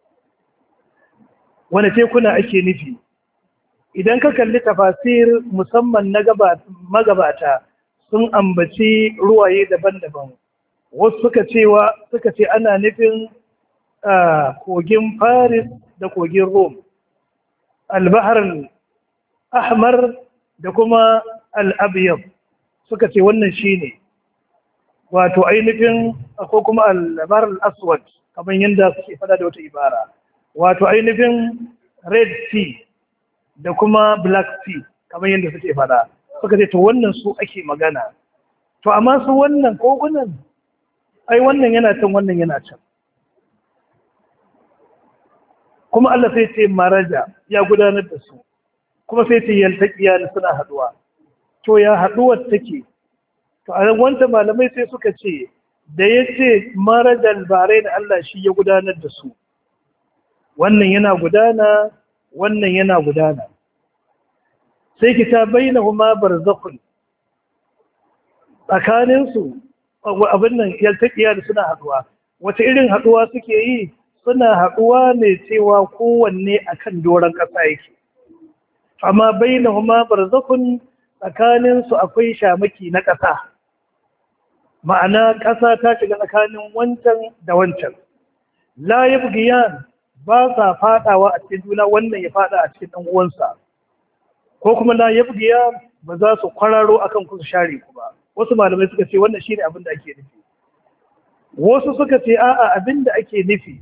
Wane tekuna ake nufi? Idan ka kalli tafasir musamman na magabata sun ambaci ruwaye daban-daban. Wasu suka cewa suka ce ana nufin kogin Faris da kogin Rom, al-Bahr al-Ahmar da kuma al-Abyad, suka ce wannan shine wato ainihin, ko kuma al-Bahr al-Aswad kamar yadda suke fada da wata ibara, wato ainihin Red Sea da kuma Black Sea kamar yadda suke fada. Suka ce to wannan su ake magana. To amma su wannan kogunan, ai wannan yana can wannan yana can. Kuma Allah sai ce maraja ya gudanar da su, kuma sai ce yaltaqiya suna haduwa. To ya haduwar take? To a wanda malamai sai suka ce da yace marajal bahrain, Allah shi ya gudanar da su. Wannan yana gudana, wannan yana gudana. Sai kitabainahuma barzakhun, tsakanin su abin nan yaltaqiya suna haduwa. Wace irin haduwa suke yi? Suna haɗuwa ne cewa kowanne akan doron ƙasa yake, amma bainahuma barzakhun, tsakaninsu akwai shamaki na ƙasa, ma'ana ƙasa ta shiga tsakanin wancan da wancan. La yabghiyan, ba sa fadawa a cikin juna, wannan ya fada a cikin ɗan uwansa, ko kuma la yabghiyan ba za su kwararo akan ku su share ku ba. Wasu malamai suka ce wannan shine abin da ake nufi. Wasu suka ce a'a, abin da ake nufi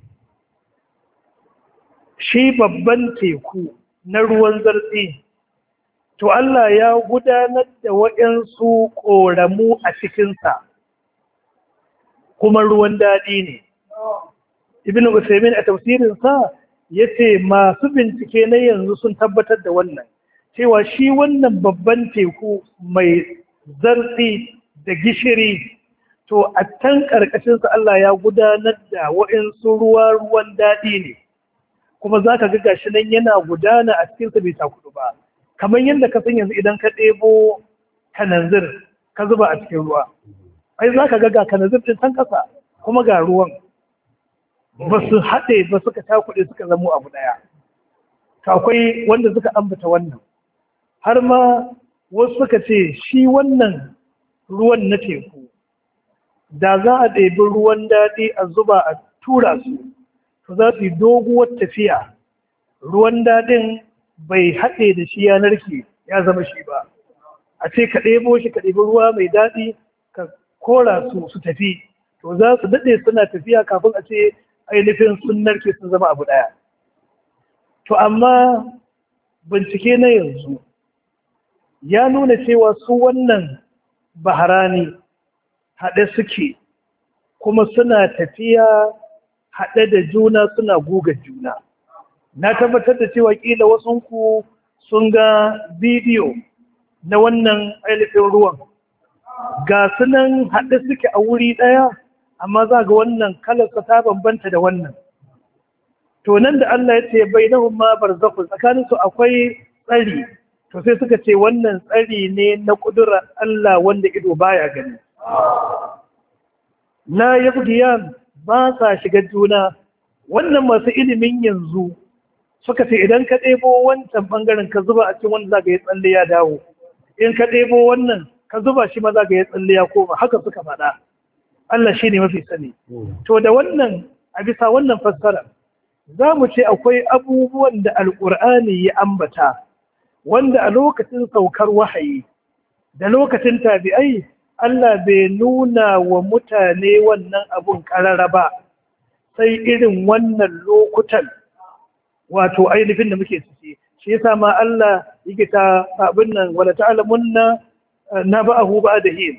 shi babban teku na ruwan zartsi, to Allah ya gudanar da waɗansu ƙoramu a cikinsa, kuma ruwan daɗi ne. Ibn Usaimin a tafsirinsa ya ce masu bincike na yanzu sun tabbatar da wannan, cewa shi wannan babban teku mai zartsi da gishiri, to a can ƙarƙashinsa Allah ya gudanar da waɗansu ruwa ruwan daɗi ne. Kuma za ka ga gashi nan yana gudana a cikinsa bai takudu ba, kamar yadda ka san yanzu idan ka ɗebo kananzir ka zuba a cikin ruwa, ai za ka ga ga kananzir ɗin can ƙasa kuma ga ruwan ba su haɗe ba, suka takuɗe suka zamo abu ɗaya. To akwai wanda suka ambata wannan, har ma wasu suka ce shi wannan ruwan na teku da za a ɗebi ruwan daɗi a zuba a tura su, to za su yi doguwar tafiya, ruwan daɗin bai haɗe da shi ya narke ya zama shi ba. A ce ka ɗebo shi ka ɗebi ruwa mai daɗi ka kora su su tafi, to za su daɗe suna tafiya kafin a ce ainihin sun narke sun zama abu ɗaya. To amma bincike na yanzu ya nuna cewa su wannan baharani haɗe suke, kuma suna tafiya haɗe da juna, suna guga juna. Na tabbatar da cewa ƙila wasunku sun ga bidiyo na wannan ainihin ruwan, ga sunan haɗe suke a wuri ɗaya, amma za ga wannan kalarsa ta bambanta da wannan. To nan da Allah ya ce bainahuma barzakhun, tsakaninsu akwai tsari, to sai suka ce wannan tsari ne na ƙudurar Allah wanda ido baya gani. La yabghiyan, ba sa shiga juna. Wannan masu ilimin yanzu suka ce idan ka ɗebo wancan ɓangaren ka zuba a cikin wanda za ka yi tsalle ya dawo, in ka ɗebo wannan ka zuba shi ma za ka yi tsalle ya koma, haka suka faɗa. Allah shi ne mafi sani. To da wannan, a bisa wannan fassara za mu ce akwai abubuwan da alƙur'ani ya ambata wanda a lokacin saukar wahayi da lokacin tabi'ai Allah bai nuna wa mutane wannan abun ƙarara ba sai irin wannan lokutan, wato ainihin da muke ciki. Shi yasa ma Allah yake ta abin nan, wala ta'lamunna naba'ahu ba'da hin,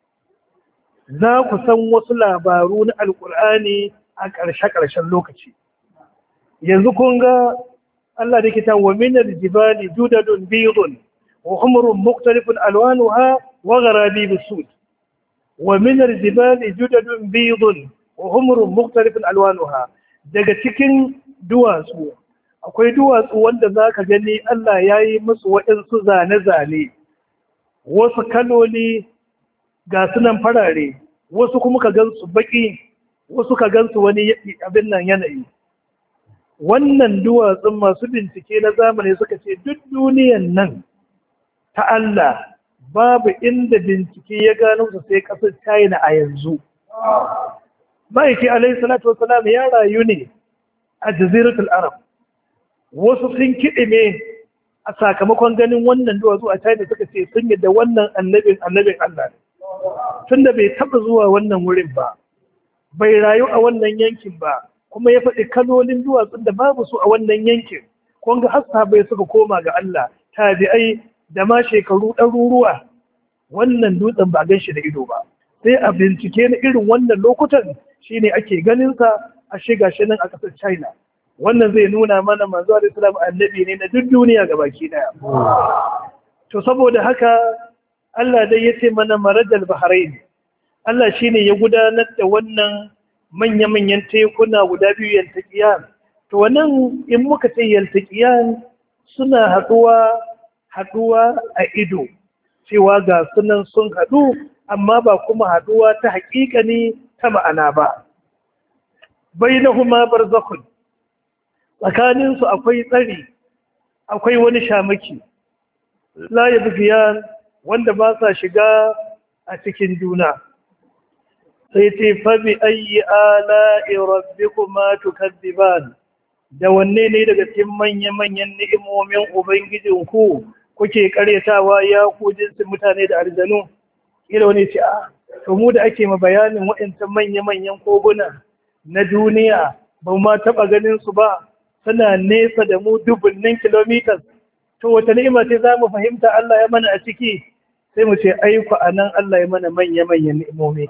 za ku san wasu labaru na alƙur'ani a ƙarshe-ƙarshen lokaci. Yanzu kun ga Allah da ke ta wa minar jibali judadun bidun wa humrun mukhtalifun alwanuha wa gharabi bisud. Wa minar jibali judadun bidun wa humrun mukhtalifun alwanuha. Daga cikin duwatsu akwai duwatsu wanda zaka gani Allah yayi musu waɗansu zane-zane, wasu kaloli ga sunan farare, wasu kuma ka gansu baki, wasu ka gansu wani abin nan yanayi. Wannan duwatsun masu bincike na zamani suka ce duk duniyan nan ta Allah babu inda bincike ya gano su sai ƙasar China a yanzu. Ma'aiki alaihi salatu wasalam ya rayu ne a jaziratul Arab. Wasu sun kiɗime a sakamakon ganin wannan duwatsu a China, suka ce sun yi da wannan annabin annabin Allah ne. Tunda bai taɓa zuwa wannan wurin ba, bai rayu a wannan yankin ba, kuma ya faɗi kalolin duwatsun da babu su a wannan yankin. Kun ga har sahabbai suka koma ga Allah, tabi'ai da ma shekaru ɗaruruwa, wannan dutsen ba gan shi da ido ba. Sai a bincike na irin wannan lokutan shine ake ganin sa a shiga shi nan a ƙasar China. Wannan zai nuna mana manzo alaihi salam annabi ne na duk duniya gabaki daya. To saboda haka Allah dai yace mana marajal bahrain. Allah shine ya gudanar da wannan manya-manyan tekuna guda biyu yaltaqiyan. To wannan in muka ce yaltaqiyan suna haduwa haduwa a ido, cewa ga sunan sun hadu amma ba kuma haduwa ta haƙiƙani ta ma'ana ba. Bainahuma barzakhun, tsakanin su akwai tsari, akwai wani shamaki, la yabghiyan, wanda ba sa shiga a cikin juna. Sai ce fabi ayi ala'i rabbikuma tukazziban, da wanne ne daga cikin manya-manyan ni'imomin ubangijinku kuke karyatawa ya ku jinsin mutane da aljanu? Kila wani ce a to mu da ake ma bayanin waɗancan manya-manyan koguna na duniya ba ma taɓa ganin su ba, suna nesa da mu dubunnin kilomitas, to wata ni'ima ce za mu fahimta Allah ya mana a ciki? Sai mu ce aiku a nan Allah ya mana manya-manyan ni'imomi.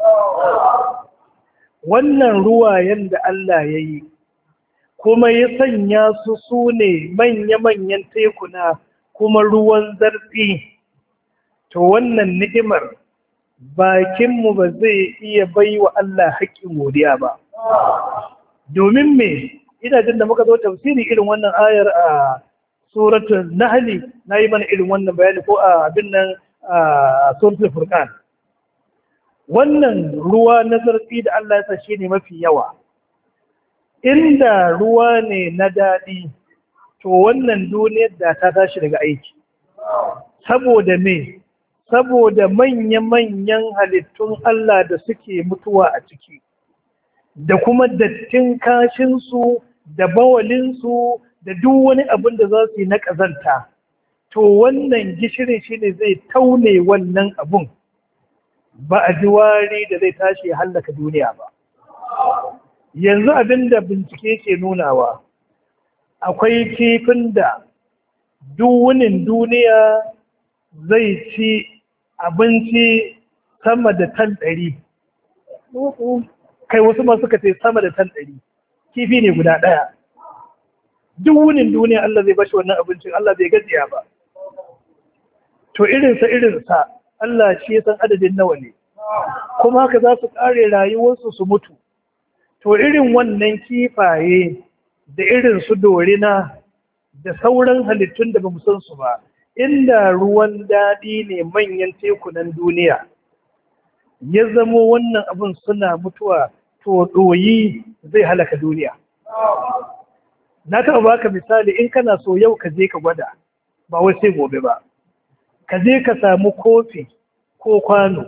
Wannan ruwayen da Allah ya yi kuma ya sanya su su ne manya-manyan tekuna kuma ruwan zarfi, to wannan ni'imar bakinmu ba zai iya bai wa Allah haƙƙin godiya ba. Domin me, ina jin da muka zo tafsiri irin wannan ayar a suratul Nahl, na yi mana irin wannan bayani, ko a abin nan a suratul Furqan. Wannan ruwa na zarfi da Allah ya sa shi ne mafi yawa. Inda ruwa ne na daɗi, to wannan duniyar da ta tashi daga aiki. Saboda me? Saboda manya-manyan halittun Allah da suke mutuwa a ciki, da kuma dattin kashinsu da bawalinsu da duk wani abin da za su yi na ƙazanta. To wannan gishirin shi ne zai taune wannan abun, ba a ji wari da zai tashi ya hallaka duniya ba. Yanzu abin da bincike ke nunawa, akwai kifin da duwunin duniya zai ci abinci sama da tan ɗari. Kai wasu ma suka ce sama da tan ɗari. Kifi ne guda ɗaya. Duwunin duniya Allah zai bashi wannan abincin, Allah bai gajiya ba. To irinsa irinsa Allah shi ya san adadin nawa ne, kuma haka za su ƙare rayuwarsu su mutu. To irin wannan kifaye da irin su dorina da sauran halittun da ba mu san su ba, inda ruwan daɗi ne manyan tekunan duniya ya zamo wannan abin suna mutuwa, to ɗoyi zai halaka duniya. na taɓa baka misali, in kana so yau ka je ka gwada, ba wai sai gobe ba, ka je ka samu kofi ko kwano,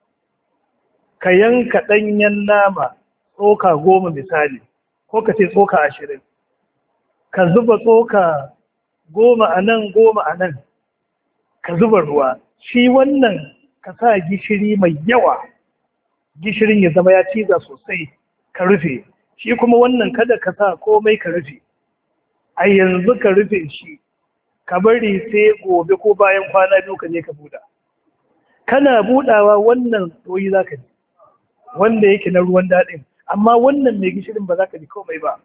ka yanka ɗanyen nama tsoka goma misali, ko ka ce tsoka ashirin, ka zuba tsoka goma a nan goma a nan, ka zuba ruwa, shi wannan ka sa gishiri mai yawa, gishirin ya zama ya ciza sosai, ka rufe, shi kuma wannan kada ka sa komai ka rufe, a yanzu ka rufe shi, ka bari sai gobe ko bayan kwana biyu ka je ka buɗa. Kana buɗawa wannan doyi za ka ji, wanda yake na ruwan daɗin, amma wannan mai gishirin ba za ka ji komai ba,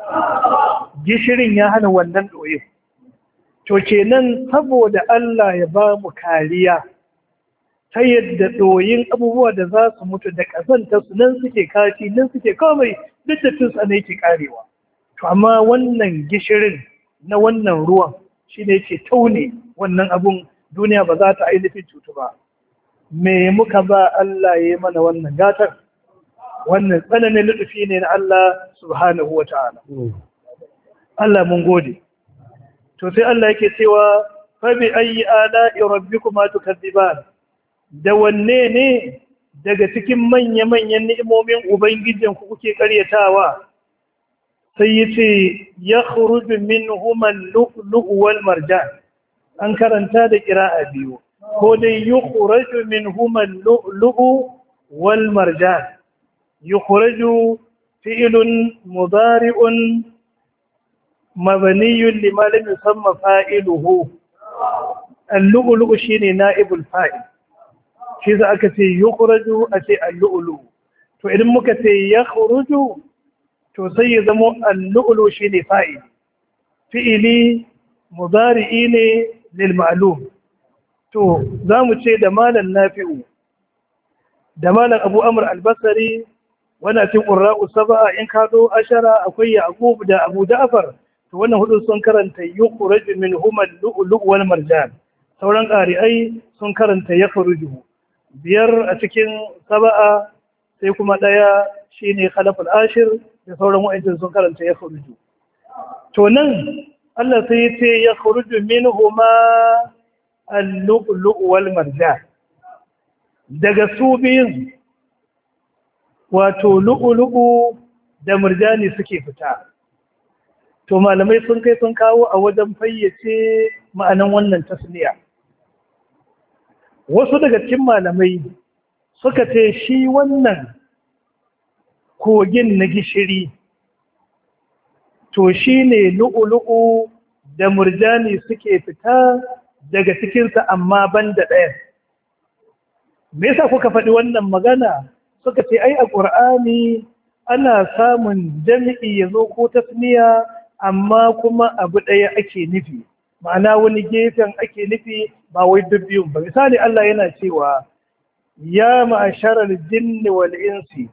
gishirin ya hana wannan doyin. To kenan saboda Allah ya ba mu kariya ta yadda doyin abubuwa da za su mutu da ƙazanta su nan suke kashi, nan suke komai, duk da tun sana yake karewa. To amma wannan gishirin na wannan ruwan shi ne yake taune wannan abun, duniya ba za ta ainihin cutu ba. Me muka ba Allah ya yi mana wannan gatar? Wannan tsananin lutufi ne na Allah subhanahu wa ta'ala. Allah mun gode. To sai Allah yake cewa fa bi ayyi ala'i rabbikuma tukadziban, da wanne ne daga cikin manya-manyan ni'imomin ubangijin ku kuke karyatawa? Sai yace yakhruju minhuma al-lu'lu'u wal marjan, an karanta da qira'a biyu, ko dai yukhraju minhuma al-lu'lu'u wal marjan. Yukhraju fi'lun mudari'un mabniyun lima lam yusamma fa'iluhu. Al-lu'lu'u shine na'ibul fa'il, shi za aka ce yukhraju a ce al-lu'lu'u. To idan muka ce yakhruju, to sai ya zama al-lu'lu'u shine fa'il, fi'ili mudari'i ne lil ma'lum. To zamu ce da malan Nafi'u da malan Abu Amr al-Basri, wannan cikin qurra'u sab'a, in kado ashara akwai Yaqub da Abu Ja'far, to wannan hudu sun karanta yukhraju minhum al-lu'lu' wal marjan, sauran qari'ai sun karanta yakhruju. Biyar a cikin sab'a, sai kuma daya shine Khalaf al-Ashir, da sauran wa'ancan sun karanta yakhruju. To nan Allah sai ya ce yakhruju minhuma al-lu'lu' wal marjan, daga su biyun wato lu'ulu'u da murjani suke fita. To malamai sun kai sun kawo a wajen fayyace ma'anan wannan tasniya. Wasu daga cikin malamai suka ce shi wannan kogin na gishiri, to shi ne lu'ulu'u da murjani suke fita daga cikinsa, amma ban da ɗaya. Me yasa kuka faɗi wannan magana? Suka ce ai a ƙur'ani ana samun jami'i ya zo ko tasniya, amma kuma abu ɗaya ake nufi, ma'ana wani gefen ake nufi ba wai duk biyun ba. Misali Allah yana cewa ya ma'asharar jinni wal insi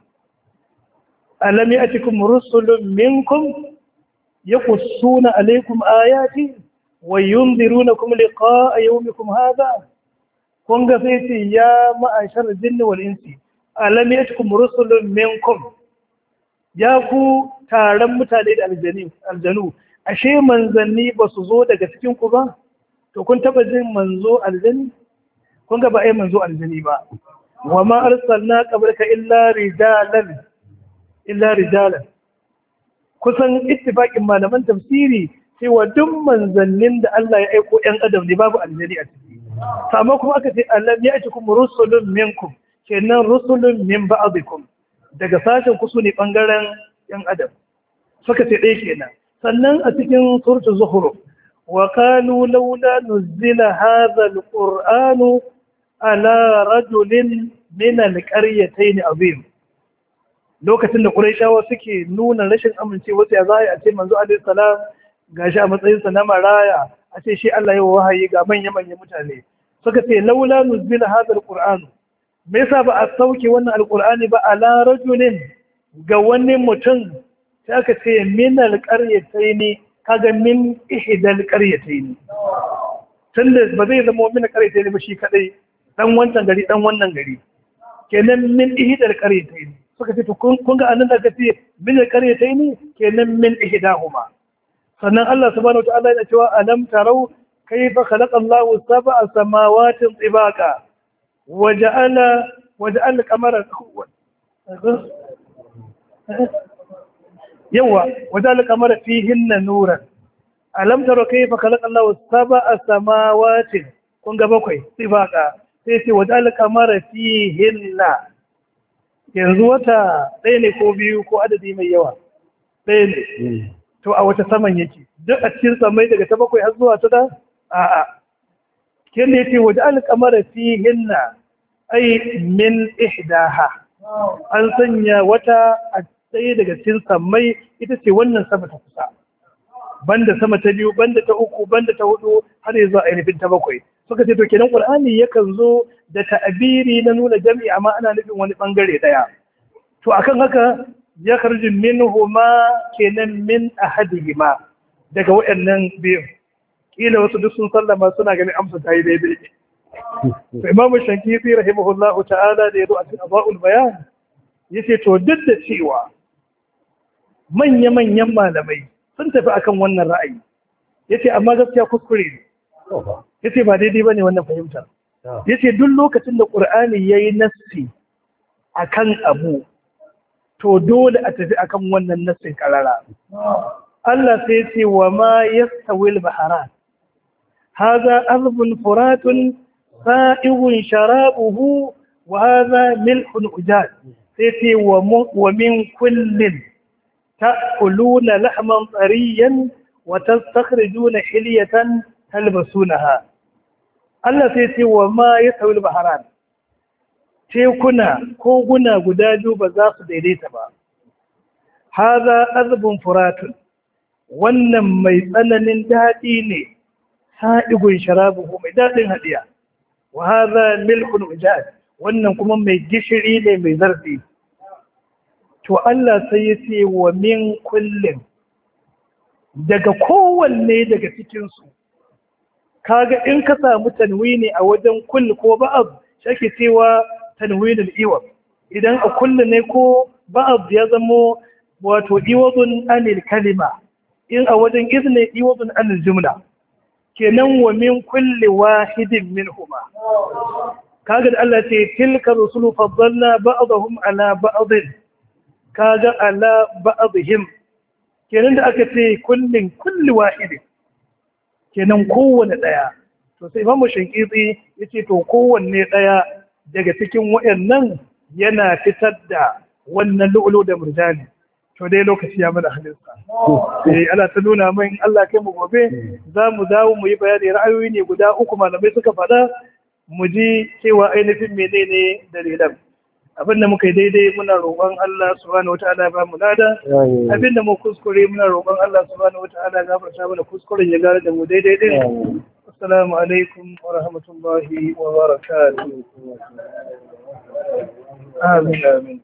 alam ya'tikum rusulun minkum yaqussuna alaykum ayati wa yunzirunakum liqa'a yawmikum hadha. Kun ga sai ce ya ma'asharar jinni wal insi alam yatkum rusulun minkum, ya ku taron mutane da aljanu, ashe manzanni ba su zo daga cikin ku ba? To kun taba jin manzo aljani? Kun ga ba ai manzo aljani ba. Wa ma arsalna qablaka illa rijalan illa rijalan. Kusan ittifaqin malaman tafsiri cewa duk manzannin da Allah ya aiko ɗan adam ne, babu aljani a ciki. Amma kuma aka ce alam ya'tikum rusulun minkum, kenan rusulun min ba'dikum, daga sashen ku sune bangaren yan adam. Suka ce dai kenan. Sannan a cikin suratul zukhruf, wa qalu laula nuzila hadha alqur'anu ala rajulin min alqaryatayn azim. Lokacin da Qurayshawa suke nuna rashin amincewa sai za a ce manzo alaihi salam gashi a matsayin sa na maraya, a ce shi Allah ya wahayi ga manya-manyan mutane. Suka ce laula nuzila hadha alqur'anu, me yasa ba a sauke wannan alkur'ani ba ala rajulin, ga wani mutum? Sai aka ce min alqaryatayn, kaga min ihdal qaryatayn, tunda ba zai zama min alqaryatayn ba shi kadai, dan wancan gari dan wannan gari, kenan min ihdal qaryatayn. Suka ce to kun ga anan da aka ce min alqaryatayn, kenan min ihdahuma. sannan Allah subhanahu wataala yana cewa alam tarau kayfa khalaqa Allahu sab'a samawatin tibaqa waja'ala waja'al qamara yawa waja'al qamara fihinna nuran alam tarau kayfa khalaqa Allahu sab'a samawatin kun ga bakwai tibaqa sai ce waja'al qamara fihinna yanzu wata ɗaya ne ko biyu ko adadi mai yawa ɗaya ne to a wata saman yake duk a cikin samai daga ta bakwai har zuwa ta da a'a kin ne ce waje alƙamara fihinna ai min ihdaha an sanya wata a ɗaya daga cikin samai ita ce wannan sama ta kusa banda sama ta biyu banda ta uku banda ta hudu har yanzu a ainihin ta bakwai suka ce to kenan qur'ani yakan zo da ta'abiri na nuna jami'i amma ana nufin wani bangare daya to akan haka ya karji minhuma kenan min ahadihima daga wayannan biyu kila wasu duk sun sallama suna ganin amsa ta yi daidai to imamu shankiti rahimahullahu ta'ala da yazo a cikin abaul bayan yace to duk da cewa manya manyan malamai sun tafi akan wannan ra'ayi yace amma gaskiya kuskure ne yace ba daidai bane wannan fahimtar yace duk lokacin da qur'ani yayi nassi akan abu to dole a tafi akan wannan nassin karara Allah sai yace wa ma yastawil baharan hadha azbun furatun sa'igun sharabuhu wa hadha milhun ujad sai yace wa min kullin ta'kuluna lahman tariyan wa tastakhrijuna hilyatan talbasunaha Allah sai ce wa ma ya sauyi baharan tekuna ko guna guda biyu ba za su daidaita ba haza azbun furatun wannan mai tsananin daɗi ne sa'igun sharabuhu mai daɗin haɗiya wa haza milhun ujad wannan kuma mai gishiri ne mai zarfi to Allah sai ya ce wa min kullum daga kowanne daga cikinsu kaga in ka samu tanwini a wajen kull ko ba'd shake cewa tanwinul iwad idan a kull ne ko ba'd ya zamo wato iwadun anil kalima in a wajen izne iwadun anil jumla kenan wa min kulli wahidin minhuma kaga da Allah ce tilka rusulu faddalna ba'dahum ala ba'd kaga ala ba'dihim kenan da aka ce kullin kulli wahidin kenan kowanne daya to sai imamu shankiti yace to kowanne daya daga cikin wayannan yana fitar da wannan lu'lu da murjani to dai lokaci ya mana halinsa eh Allah ta nuna min Allah kai mu gobe za mu dawo mu yi bayani ra'ayoyi ne guda uku malamai suka faɗa mu ji cewa ainihin menene dalilan abinda muka yi daidai muna roƙon Allah subhanahu wataala ba mu lada abinda mu kuskure muna roƙon Allah subhanahu wataala gafarta mana kuskuren ya gare da mu daidai din assalamu alaikum wa rahmatullahi wa barakatuh amin amin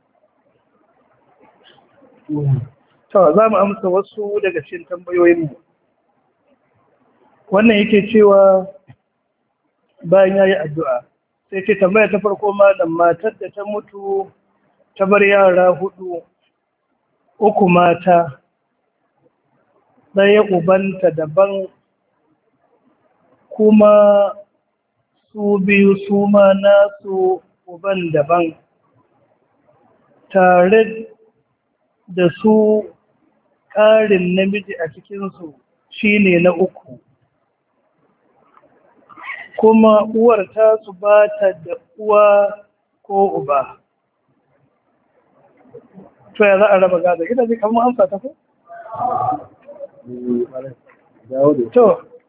to za mu amsa wasu daga cikin tambayoyin mu wannan yake cewa bayan yayi addu'a sai ce tambaya ta farko malam matar da ta mutu ta bar yara hudu uku mata ɗaya ubanta daban kuma su biyu su ma nasu uban daban tare da su ƙarin namiji a cikinsu shine na uku kuma uwar tasu ba ta da uwa ko uba to ya za a raba gado ita zai kama amsa ta ko? to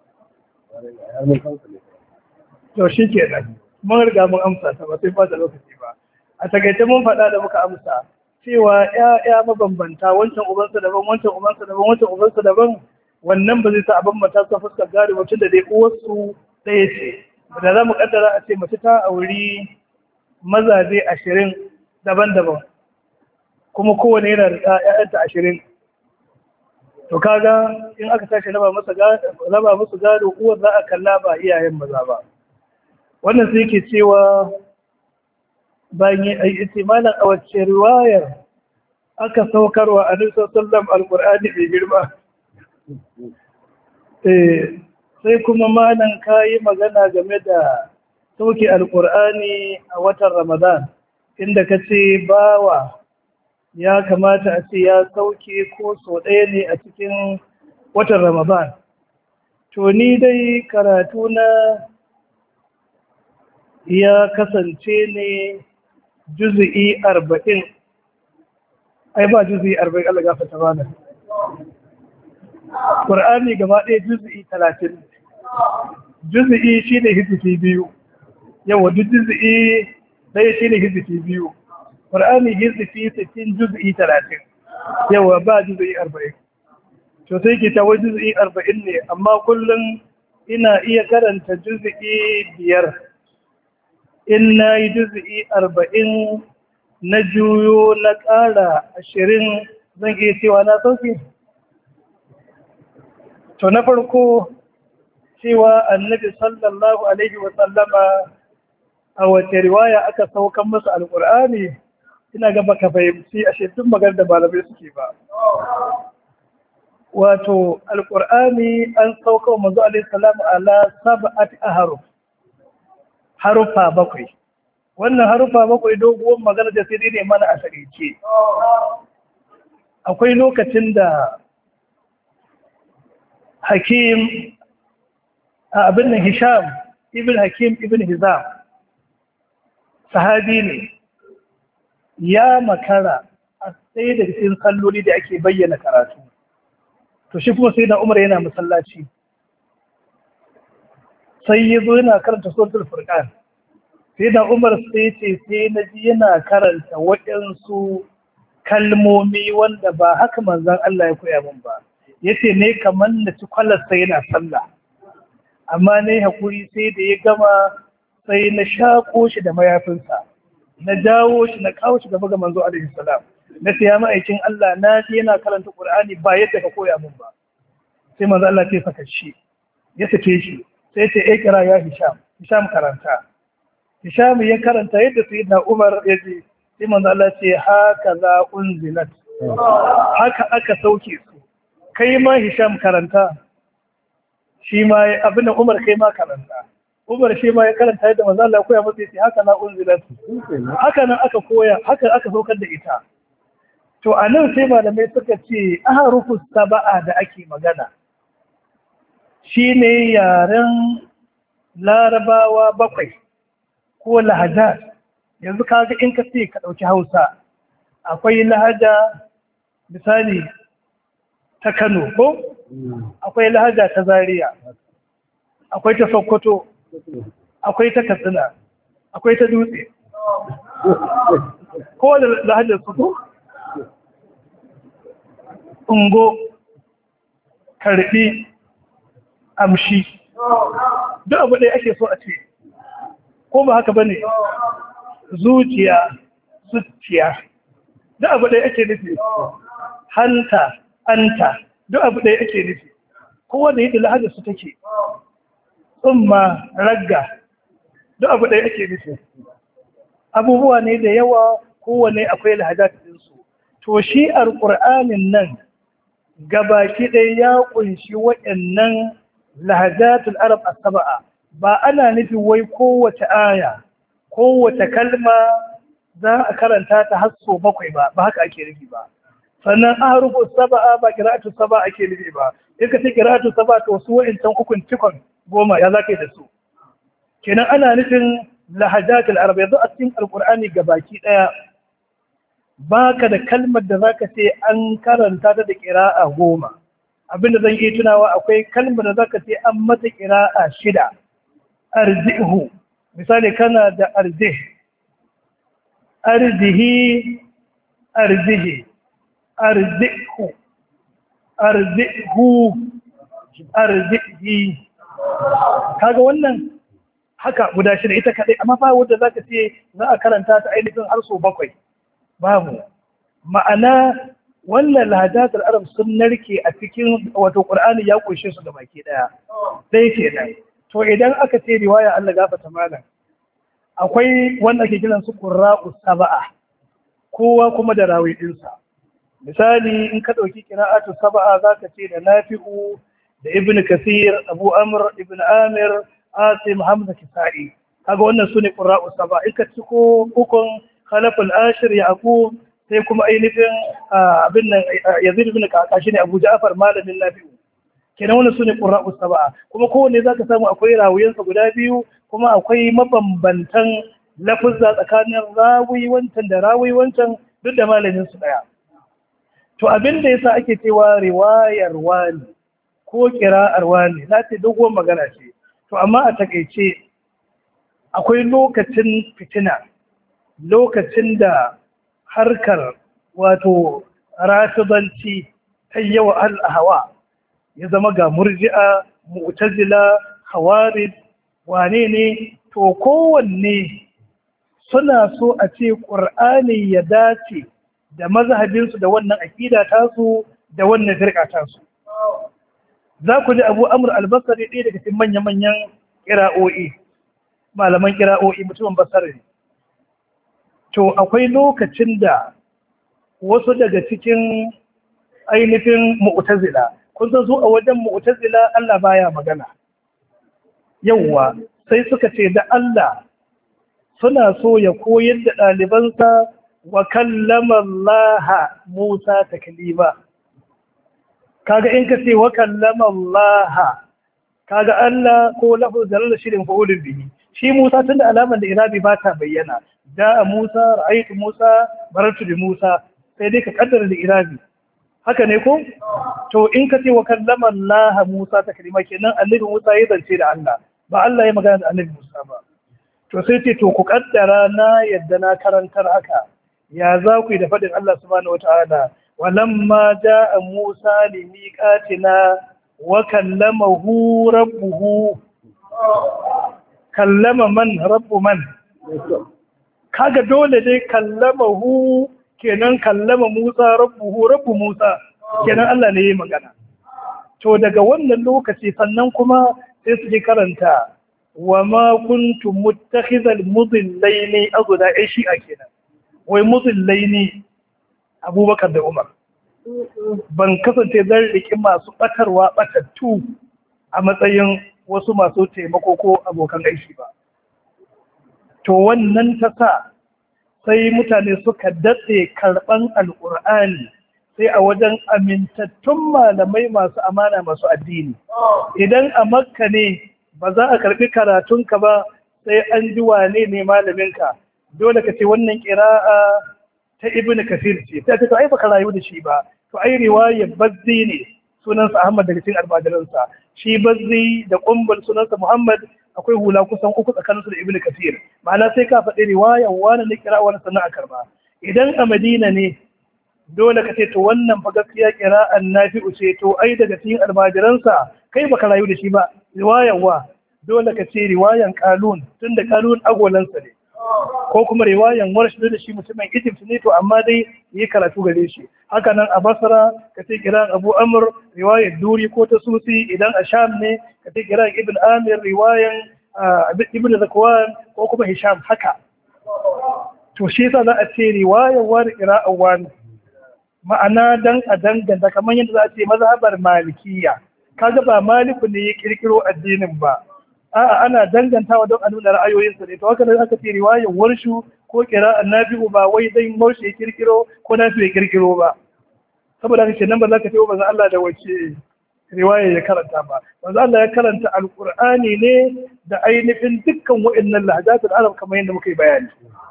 to shi ke nan mun riga mun amsa ta ba sai ba da lokaci ba a takaice mun faɗa da muka amsa cewa ya mabambanta wancan ubansa daban wancan ubansa daban wancan ubansa daban wannan ba zai sa abin mata su fuskar gado mutum da dai uwarsu ɗaya ce da za mu ƙaddara a ce mace ta auri mazaje ashirin daban-daban kuma kowane yana da ‘ya'yanta ashirin to kaga in aka tashi raba musu gado uwar za a kalla ba iyayen maza ba wannan sai ke cewa bayan yi ce malam a wacce riwayar aka saukarwa a nusar sallam alƙur'ani mai girma eh sai kuma malam kayi magana game da sauke alkur'ani a watan Ramadan inda kace bawa ya kamata a ce ya sauke ko so ɗaya ne a cikin watan Ramadan. To ni dai karatu na ya kasance ne juzu'i arba'in. Ai ba juzu'i arba'in Allah gafarta bana. Qur'ani gaba ɗaya juzu'i talatin. Juzu'i shine hizbi biyu. Yawa duk juzu'i ɗaya shine hizbi biyu. Qur'ani hizbi sittin juz'i talatin. Yawa ba juz'i arba'in. To sai ke tawo juz'i arba'in ne amma kullum ina iya karanta juz'i biyar. In nayi juz'i arba'in na juyo na ƙara ashirin zan iya cewa na sauke. To na farko cewa Annabi sallallahu alaihi wa sallama a wace riwaya aka saukan masa alqur'ani ina ga baka fahimci a shekun magar da malamai suke ba. Wato alƙur'ani an sauka wa manzo alaihi salam ala sab'ati ahruf, harufa bakwai. Wannan harufa bakwai doguwar magana da sai ne mana a sarki. Akwai lokacin da Hakim abin nan Hisham ibn Hakim ibn Hizam sahabi ne, ya makara a tsaye da cikin salloli da ake bayyana karatu. To shi kuma sai da Umar yana masallaci. Sai ya zo yana karanta suratul Furqan. Sai da Umar sai ce sai na ji yana karanta waɗansu kalmomi wanda ba haka manzon Allah ya koya min ba. Yace ne kamar na ci kwalarsa yana sallah. Amma ne hakuri sai da ya gama sai na shaƙo shi da mayafinsa. Na jawo shi na kawo shi gaba ga manzo alaihi salam. Na ce ya ma'aikin Allah na ji yana karanta Qur'ani ba yadda ka koya min ba. Sai manzo Allah ya saka shi. Ya sake shi. Sai ce ai kira ya Hisham. Hisham karanta. Hisham ya karanta yadda sayyidina Umar ya ji. Sai manzo Allah ce haka za unzilat. Haka aka sauke su. Kai ma Hisham karanta. Shi ma abin Umar kai ma karanta. Umar shi ma ya karanta yadda manzo Allah ya koya masa yace haka na unzilat. Haka nan aka koya, haka aka saukar da ita. To anan sai malamai suka ce ahrufus sab'a da ake magana. Shine yaren Larabawa bakwai ko lahajat. Yanzu kaga in ka ce ka dauki Hausa, akwai lahaja misali ta Kano ko akwai lahaja ta Zaria, akwai ta Sokoto, akwai ta Katsina, akwai ta Dutse. Ko da lahajar su ungo, karbi, amshi, duk abu ɗaya ake so a ce, ko ba haka ba ne? Zuciya, zuciya, duk abu ɗaya ake nufi, hanta, anta, duk abu ɗaya ake nufi, kowa da yadda lahajar su take, tsumma, ragga, duk abu ɗaya ake nufi. Abubuwa ne da yawa kowane akwai lahajar ɗinsu. To shi alƙur'anin nan gabaki ɗaya ya ƙunshi waɗannan lahajatul arab as-sab'a. Ba ana nufin wai kowace aya kowace kalma za a karanta ta har so bakwai ba ba haka ake nufi ba. Sannan ahrufu sab'a ba qira'atu sab'a ake nufi ba. In ka ce qira'atu sab'a to su wa'intan ukun cikon goma ya zaka yi da su. Kenan ana nufin lahajatul arab. Yanzu a cikin alƙur'ani gabaki ɗaya baka da kalmar da zaka ce an karanta ta da qira'a goma. Abinda zan iya tunawa akwai kalmar da zaka ce an mata qira'a shida. Arzihu misali kana da arzih, arzihi, arzihi, arzihu, arzihu, arzihi. Kaga wannan haka guda shida ita kadai, amma fa wanda zaka ce za a karanta ta ainihin har so bakwai. Babu ma'ana wannan lahajatul arab sun narke a cikin wato qur'ani ya kunshe su baki daya dai kenan. To idan aka ce riwaya Allah gafarta malam akwai wanda ake kiran su qurra'u sab'a, kowa kuma da rawi dinsa. misali in ka ɗauki qira'atu sab'a zaka ce da Nafi'u da Ibn Kathir, Abu Amr, Ibn Amir, Asim, Hamza, Kisa'i. Kaga wannan sune qurra'u sab'a. In ka ciko ukun Khalaf al-Ashir, Yaqub, sai kuma ainihin abin nan Yazid ibn Ka'ka shine Abu Ja'far malamin Nafi'u. Kenan wannan sune qurra'u sab'a. Kuma kowanne zaka samu akwai rawiyansa guda biyu, kuma akwai mabambantan lafuzza tsakanin rawi wancan da rawi wancan duk da malamin su daya. To abin da yasa ake cewa riwayar wani ko qira'ar wani, na ce dogon magana ce. To amma a takeice akwai lokacin fitina, lokacin da harkar wato rafidanci ta yawa al-ahwa, ya zama ga murji'a, mu'tazila, khawarij, wane ne, to kowanne suna so a ce ƙur'ani ya dace da mazhabinsu da wannan aƙida tasu da wannan firqa tasu. Za ku ji Abu Amr al-Basri ɗaya daga cikin manya-manyan ƙira'o'i, malaman ƙira'o'i, mutumin Basra ne. To akwai lokacin da wasu daga cikin ainihin mu'tazila, kun san su a wajen mu'tazila Allah baya magana. Yawwa sai suka ce da Allah suna so ya koyar da ɗalibansa wa kallama Allah Musa taklima. Kaga in ka ce wa kallama Allah, kaga Allah ko lafzu jalal shirin fa'ulun bihi. Shi Musa tunda alaman da irabi ba ta bayyana, da Musa, ra'aytu Musa, baratu bi Musa, sai dai ka kaddara da irabi. Haka ne ko? To in ka ce wa kallama Allah Musa taklima, kenan annabi Musa ya zance da Allah, ba Allah ya magana da annabi Musa ba. To sai ce to ku kaddara na yadda na karantar haka. Ya za ku yi da faɗin Allah subhanahu wata'ala, walamma ja'a Musa limiqatina wa kallamahu rabbuhu. Kallama man rabbu man. Kaga dole dai kallamahu, kenan kallama Musa rabbuhu, rabbu Musa, kenan Allah ne ya magana. To daga wannan lokaci sannan kuma sai su ji karanta wa ma kuntum muttakhidhal mudillaini azuda ai shi a kenan. Wai mudillaini Abubakar da Umar, ban kasance zan riki masu batarwa batattu a matsayin wasu masu taimako ko abokan aiki ba. To wannan ta sa sai mutane suka datse karɓan alƙur'ani sai a wajen amintattun malamai masu amana masu addini. Idan a Makka ne ba za a karɓi karatunka ba sai an ji wane ne malaminka, dole ka ce wannan ƙira'a ta Ibn Kathir ce, ta ce to ai baka rayu da shi ba, to ai riwayar Bazzi ne, sunansa Ahmad daga cikin almajiransa, shi Bazzi da Qumbul sunansa Muhammad, akwai hula kusan uku tsakaninsu da Ibn Kathir, ma'ana sai ka faɗi riwayar wani na ƙira'a wani sannan a karba. Idan a Madina ne dole ka ce to wannan fa gaskiya ƙira'an Nafi'u ce, to ai daga cikin almajiransa kai baka rayu da shi ba, riwayar wa dole ka ce riwayan Qalun, tunda Qalun agolansa ne, ko kuma riwayan Warsh da shi mutumin Egypt ne, to amma dai yi karatu gare shi. Haka nan a Basra ka ce kiran Abu Amr riwayar Duri ko ta Susi, idan a Sham ne ka ce kiran Ibn Amir riwayan Ibn Zakwan ko kuma Hisham haka. To shi yasa za a ce riwayan wani qira'an wani, ma'ana dan a danganta kamar yadda za a ce mazhabar Malikiyya, kaga ba Maliku ne ya kirkiro addinin ba, a'a ana dangantawa don a nuna ra'ayoyinsa ne. To haka ne aka ce riwayar Warshu ko qira'an Nafi'u ba wai dan Warshu ya kirkiro ko Nafi'u ya kirkiro ba. Saboda haka kenan ba za ka ce ba Allah da wace riwaya ya karanta ba. Manzo Allah ya karanta Alqur'ani ne da ainihin dukkan wa'annan lahajatul Arab kamar yadda muka yi bayani.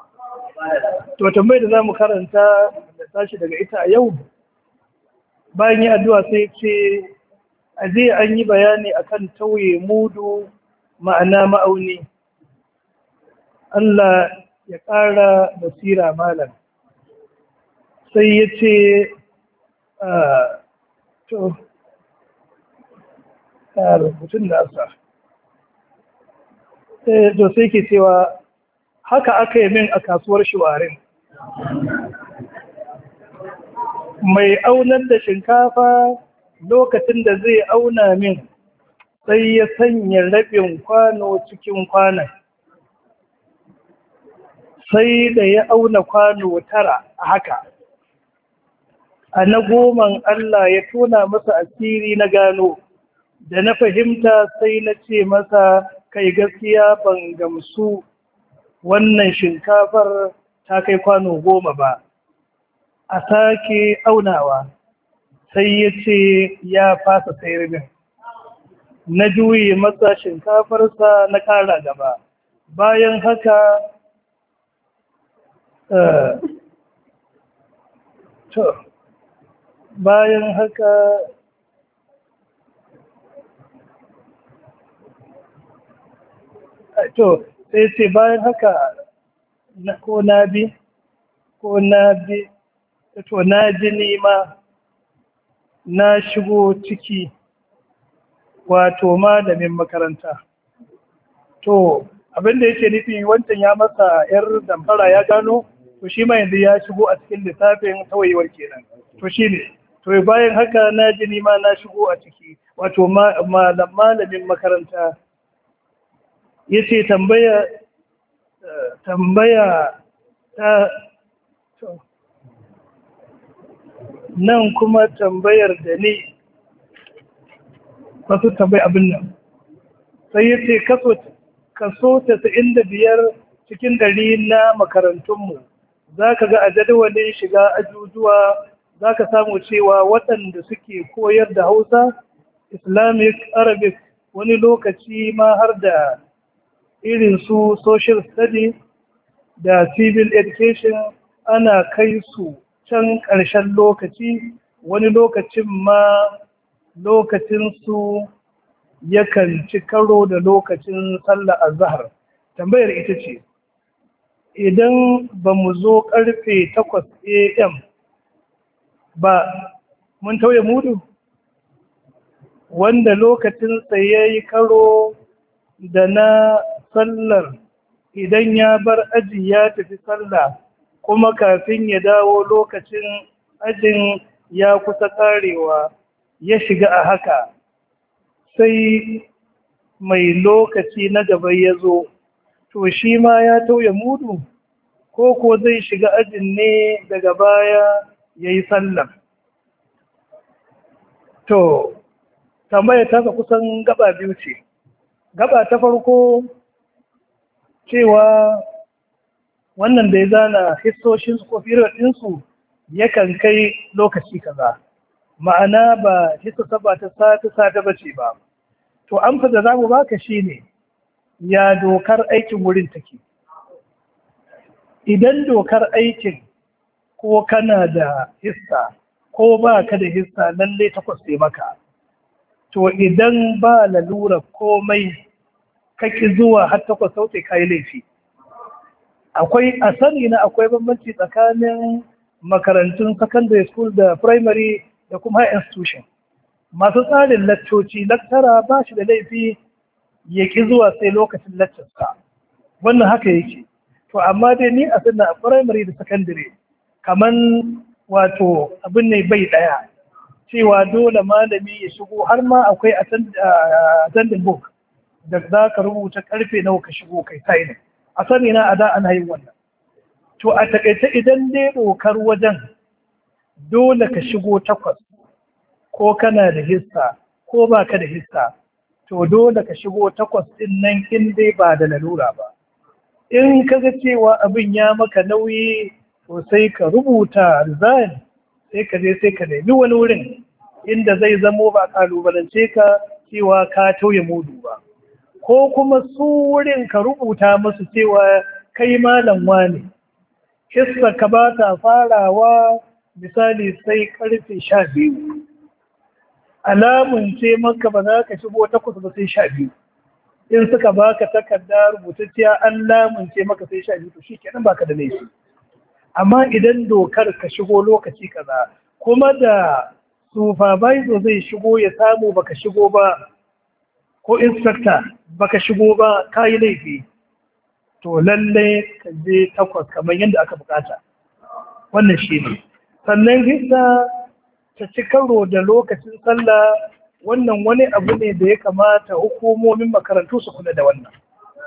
To tambayar da zamu karanta da tashi daga ita a yau, bayan yi addu'a sai ce a zai an yi bayani akan tauye mudu, ma'ana ma'auni. Allah ya ƙara basira malam. Sai ya ce to rubutun da asa to sai ke cewa haka aka yi min a kasuwar Shuwarin. Mai aunar da shinkafa lokacin da zai auna min sai ya sanya rabin kwano cikin kwanan, sai da ya auna kwano tara a haka. a na goman Allah ya tona masa asiri na gano, da na fahimta sai na ce masa kai gaskiya ban gamsu wannan shinkafar ta kai kwano goma ba, a sake aunawa. Sai ya ce ya fasa sayar min. Na juye masa shinkafarsa na ƙara gaba. Bayan haka uh, to bayan haka to sai ce bayan haka na ko na bi ko na bi to na ji nima na shigo ciki, wato malamin makaranta. To abinda yake nufi wancan ya masa yar damfara ya gano, to shi ma yanzu ya shigo a cikin lissafin tawayewar kenan. To shi ne, to bayan haka na ji nima na shigo a ciki, wato malamin makaranta. Ya ce tambaya tambaya ta to nan kuma tambayar da ni wasu tambaya abin nan. Sai ya ce kaso tasa'in da biyar cikin ɗari na makarantunmu za ka ga a jadawalin shiga ajujuwa za ka samu cewa waɗanda suke koyar da Hausa, Islamic, Arabic, wani lokaci ma har da irin su social studies da civil education ana kai su can ƙarshen lokaci, wani lokacin ma lokacinsu yakan ci karo da lokacin sallar azhar. Tambayar ita ce, idan ba mu zo ƙarfe takwas a m ba, mun tauye mudu? Wanda lokacinsa ya yi karo da na sallar, idan ya bar aji ya tafi sallah kuma kafin ya dawo lokacin ajin ya kusa karewa ya shiga a haka, sai mai lokaci na gaba ya zo, to shi ma ya tauye mudu ko ko zai shiga ajin ne daga baya ya yi sallar? To tambaya ta kusan gaba biyu ce. Gaba ta farko cewa wannan da ya zana hissoshinsu ko period ɗinsu yakan kai lokaci kaza, ma'ana ba hissa ba ta sata sata ba ce ba. To amsa da za mu baka shi ne, ya dokar aikin wurin take. Idan dokar aikin ko kana da hissa ko ba ka da hissa lalle takwas sai maka, to idan ba lalura komai kake zuwa har takwas sautai kayi laifi. Akwai a sani na akwai bambanci tsakanin makarantun secondary school da primary da kuma high institution. Masu tsarin laccoci, laktara ba shi da laifi ya ki zuwa sai lokacin laccarsa, wannan haka yake. To amma dai ni a sannan a primary da secondary kaman wato abin ne bai daya, cewa dole malami ya shigo, har ma akwai attending book da za ka rubuta karfe nawa ka shigo kai signing. A sani na a da ana yin wannan. To a takaice idan dai dokar wajen dole ka shigo takwas, ko kana da hissa ko ba ka da hissa, to dole ka shigo takwas din nan in dai ba da lalura ba. In ka ga cewa abin ya maka nauyi, to sai ka rubuta resign, sai ka je sai ka nemi wani wurin inda zai zamo ba kalubalance ka cewa ka tauye mudu ba. Ko kuma su wurin ka rubuta musu cewa kai malam wane, hissa ka ba ta farawa misali sai karfe sha biyu, alamun ce maka ba za ka shigo takwas ba sai sha biyu. In suka baka takarda rubutacciya an lamunce maka sai sha biyu, to shi kenan baka da laifi. Amma idan dokar ka shigo lokaci kaza kuma da supervisor zai shigo ya samu baka shigo ba, ko inspector baka shigo ba, ka yi laifi, to lallai ka je takwas kamar yadda aka bukata. Wannan shi ne. Sannan hissa ta ci karo da lokacin sallah, wannan wani abu ne da ya kamata hukumomin makarantu su kula da wannan.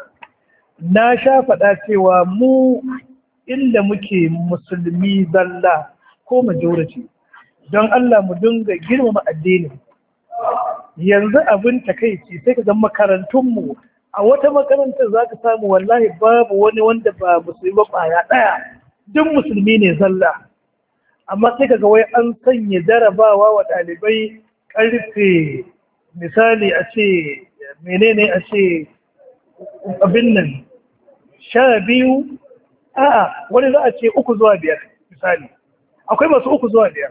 Na sha faɗa cewa mu inda muke musulmi zalla ko majority, don Allah mu dinga girmama addini. Yanzu abin takeici sai ka ga makarantunmu, a wata makarantar za ka samu wallahi babu wani wanda ba musulmi ba ɓaya ɗaya, duk musulmi ne zalla, amma sai ka ga wai an sanya jarabawa wa ɗalibai ƙarfe misali a ce menene a ce abin nan sha biyu, a'a wani za a ce uku zuwa biyar misali, akwai masu uku zuwa biyar,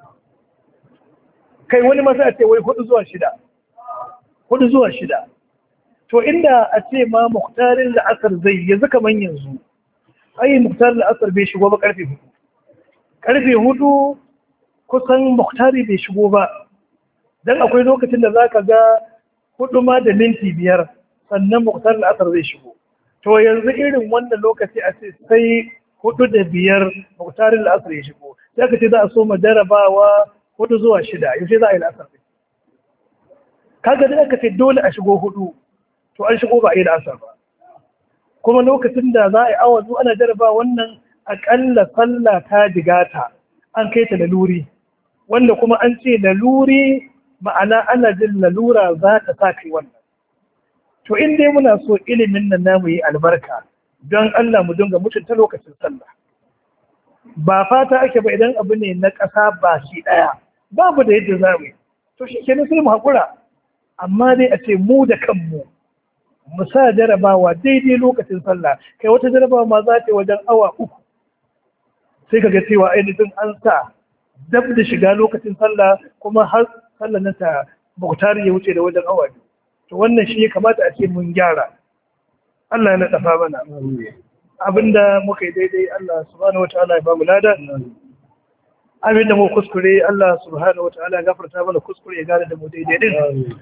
kai wani masu a ce wai hudu zuwa shida hudu zuwa shida to inda a ce ma muhtarin la'asar zai yanzu kamar yanzu ai muhtarin la'asar bai shigo ba karfe hudu karfe hudu kusan muhtari bai shigo ba, dan akwai lokacin da zaka ga hudu ma da minti biyar sannan muhtarin la'asar zai shigo. To yanzu irin wannan lokaci a ce sai hudu da biyar muhtarin la'asar ya shigo, sai ka ce za a so ma jarabawa hudu zuwa shida, yaushe za a yi la'asar ne? Kaga da aka ce dole a shigo hudu, to an shigo ba a yi la'asar ba. Kuma lokacin da za a yi awa zuwa ana jaraba wannan akalla sallah ta digata an kai ta laluri, wanda kuma an ce laluri ma'ana ana jin lalura za ta sa kai wannan. To in dai muna so ilimin nan namu yi albarka, don Allah mu dinga mutunta lokacin sallah. Ba fata ake ba idan abu ne na ƙasa ba shi ɗaya, babu da yadda za mu yi, to shi kenan sai mu haƙura. Amma dai a ce mu da kanmu mu sa jarabawa daidai lokacin sallah, kai wata jarabawa ma za ta yi wajen awa uku, sai ka ga cewa ainihin an sa dab da shiga lokacin sallah kuma har sallah na ta muktari ya wuce da wajen awa biyu. To wannan shi ya kamata a ce mun gyara. Allah ya naɗafa mana abinda muka yi daidai, Allah subhanahu wataala ya ba mu lada, abinda mu kuskure Allah subhanahu wataala ya gafarta mana kuskure ya gane da mu daidai din.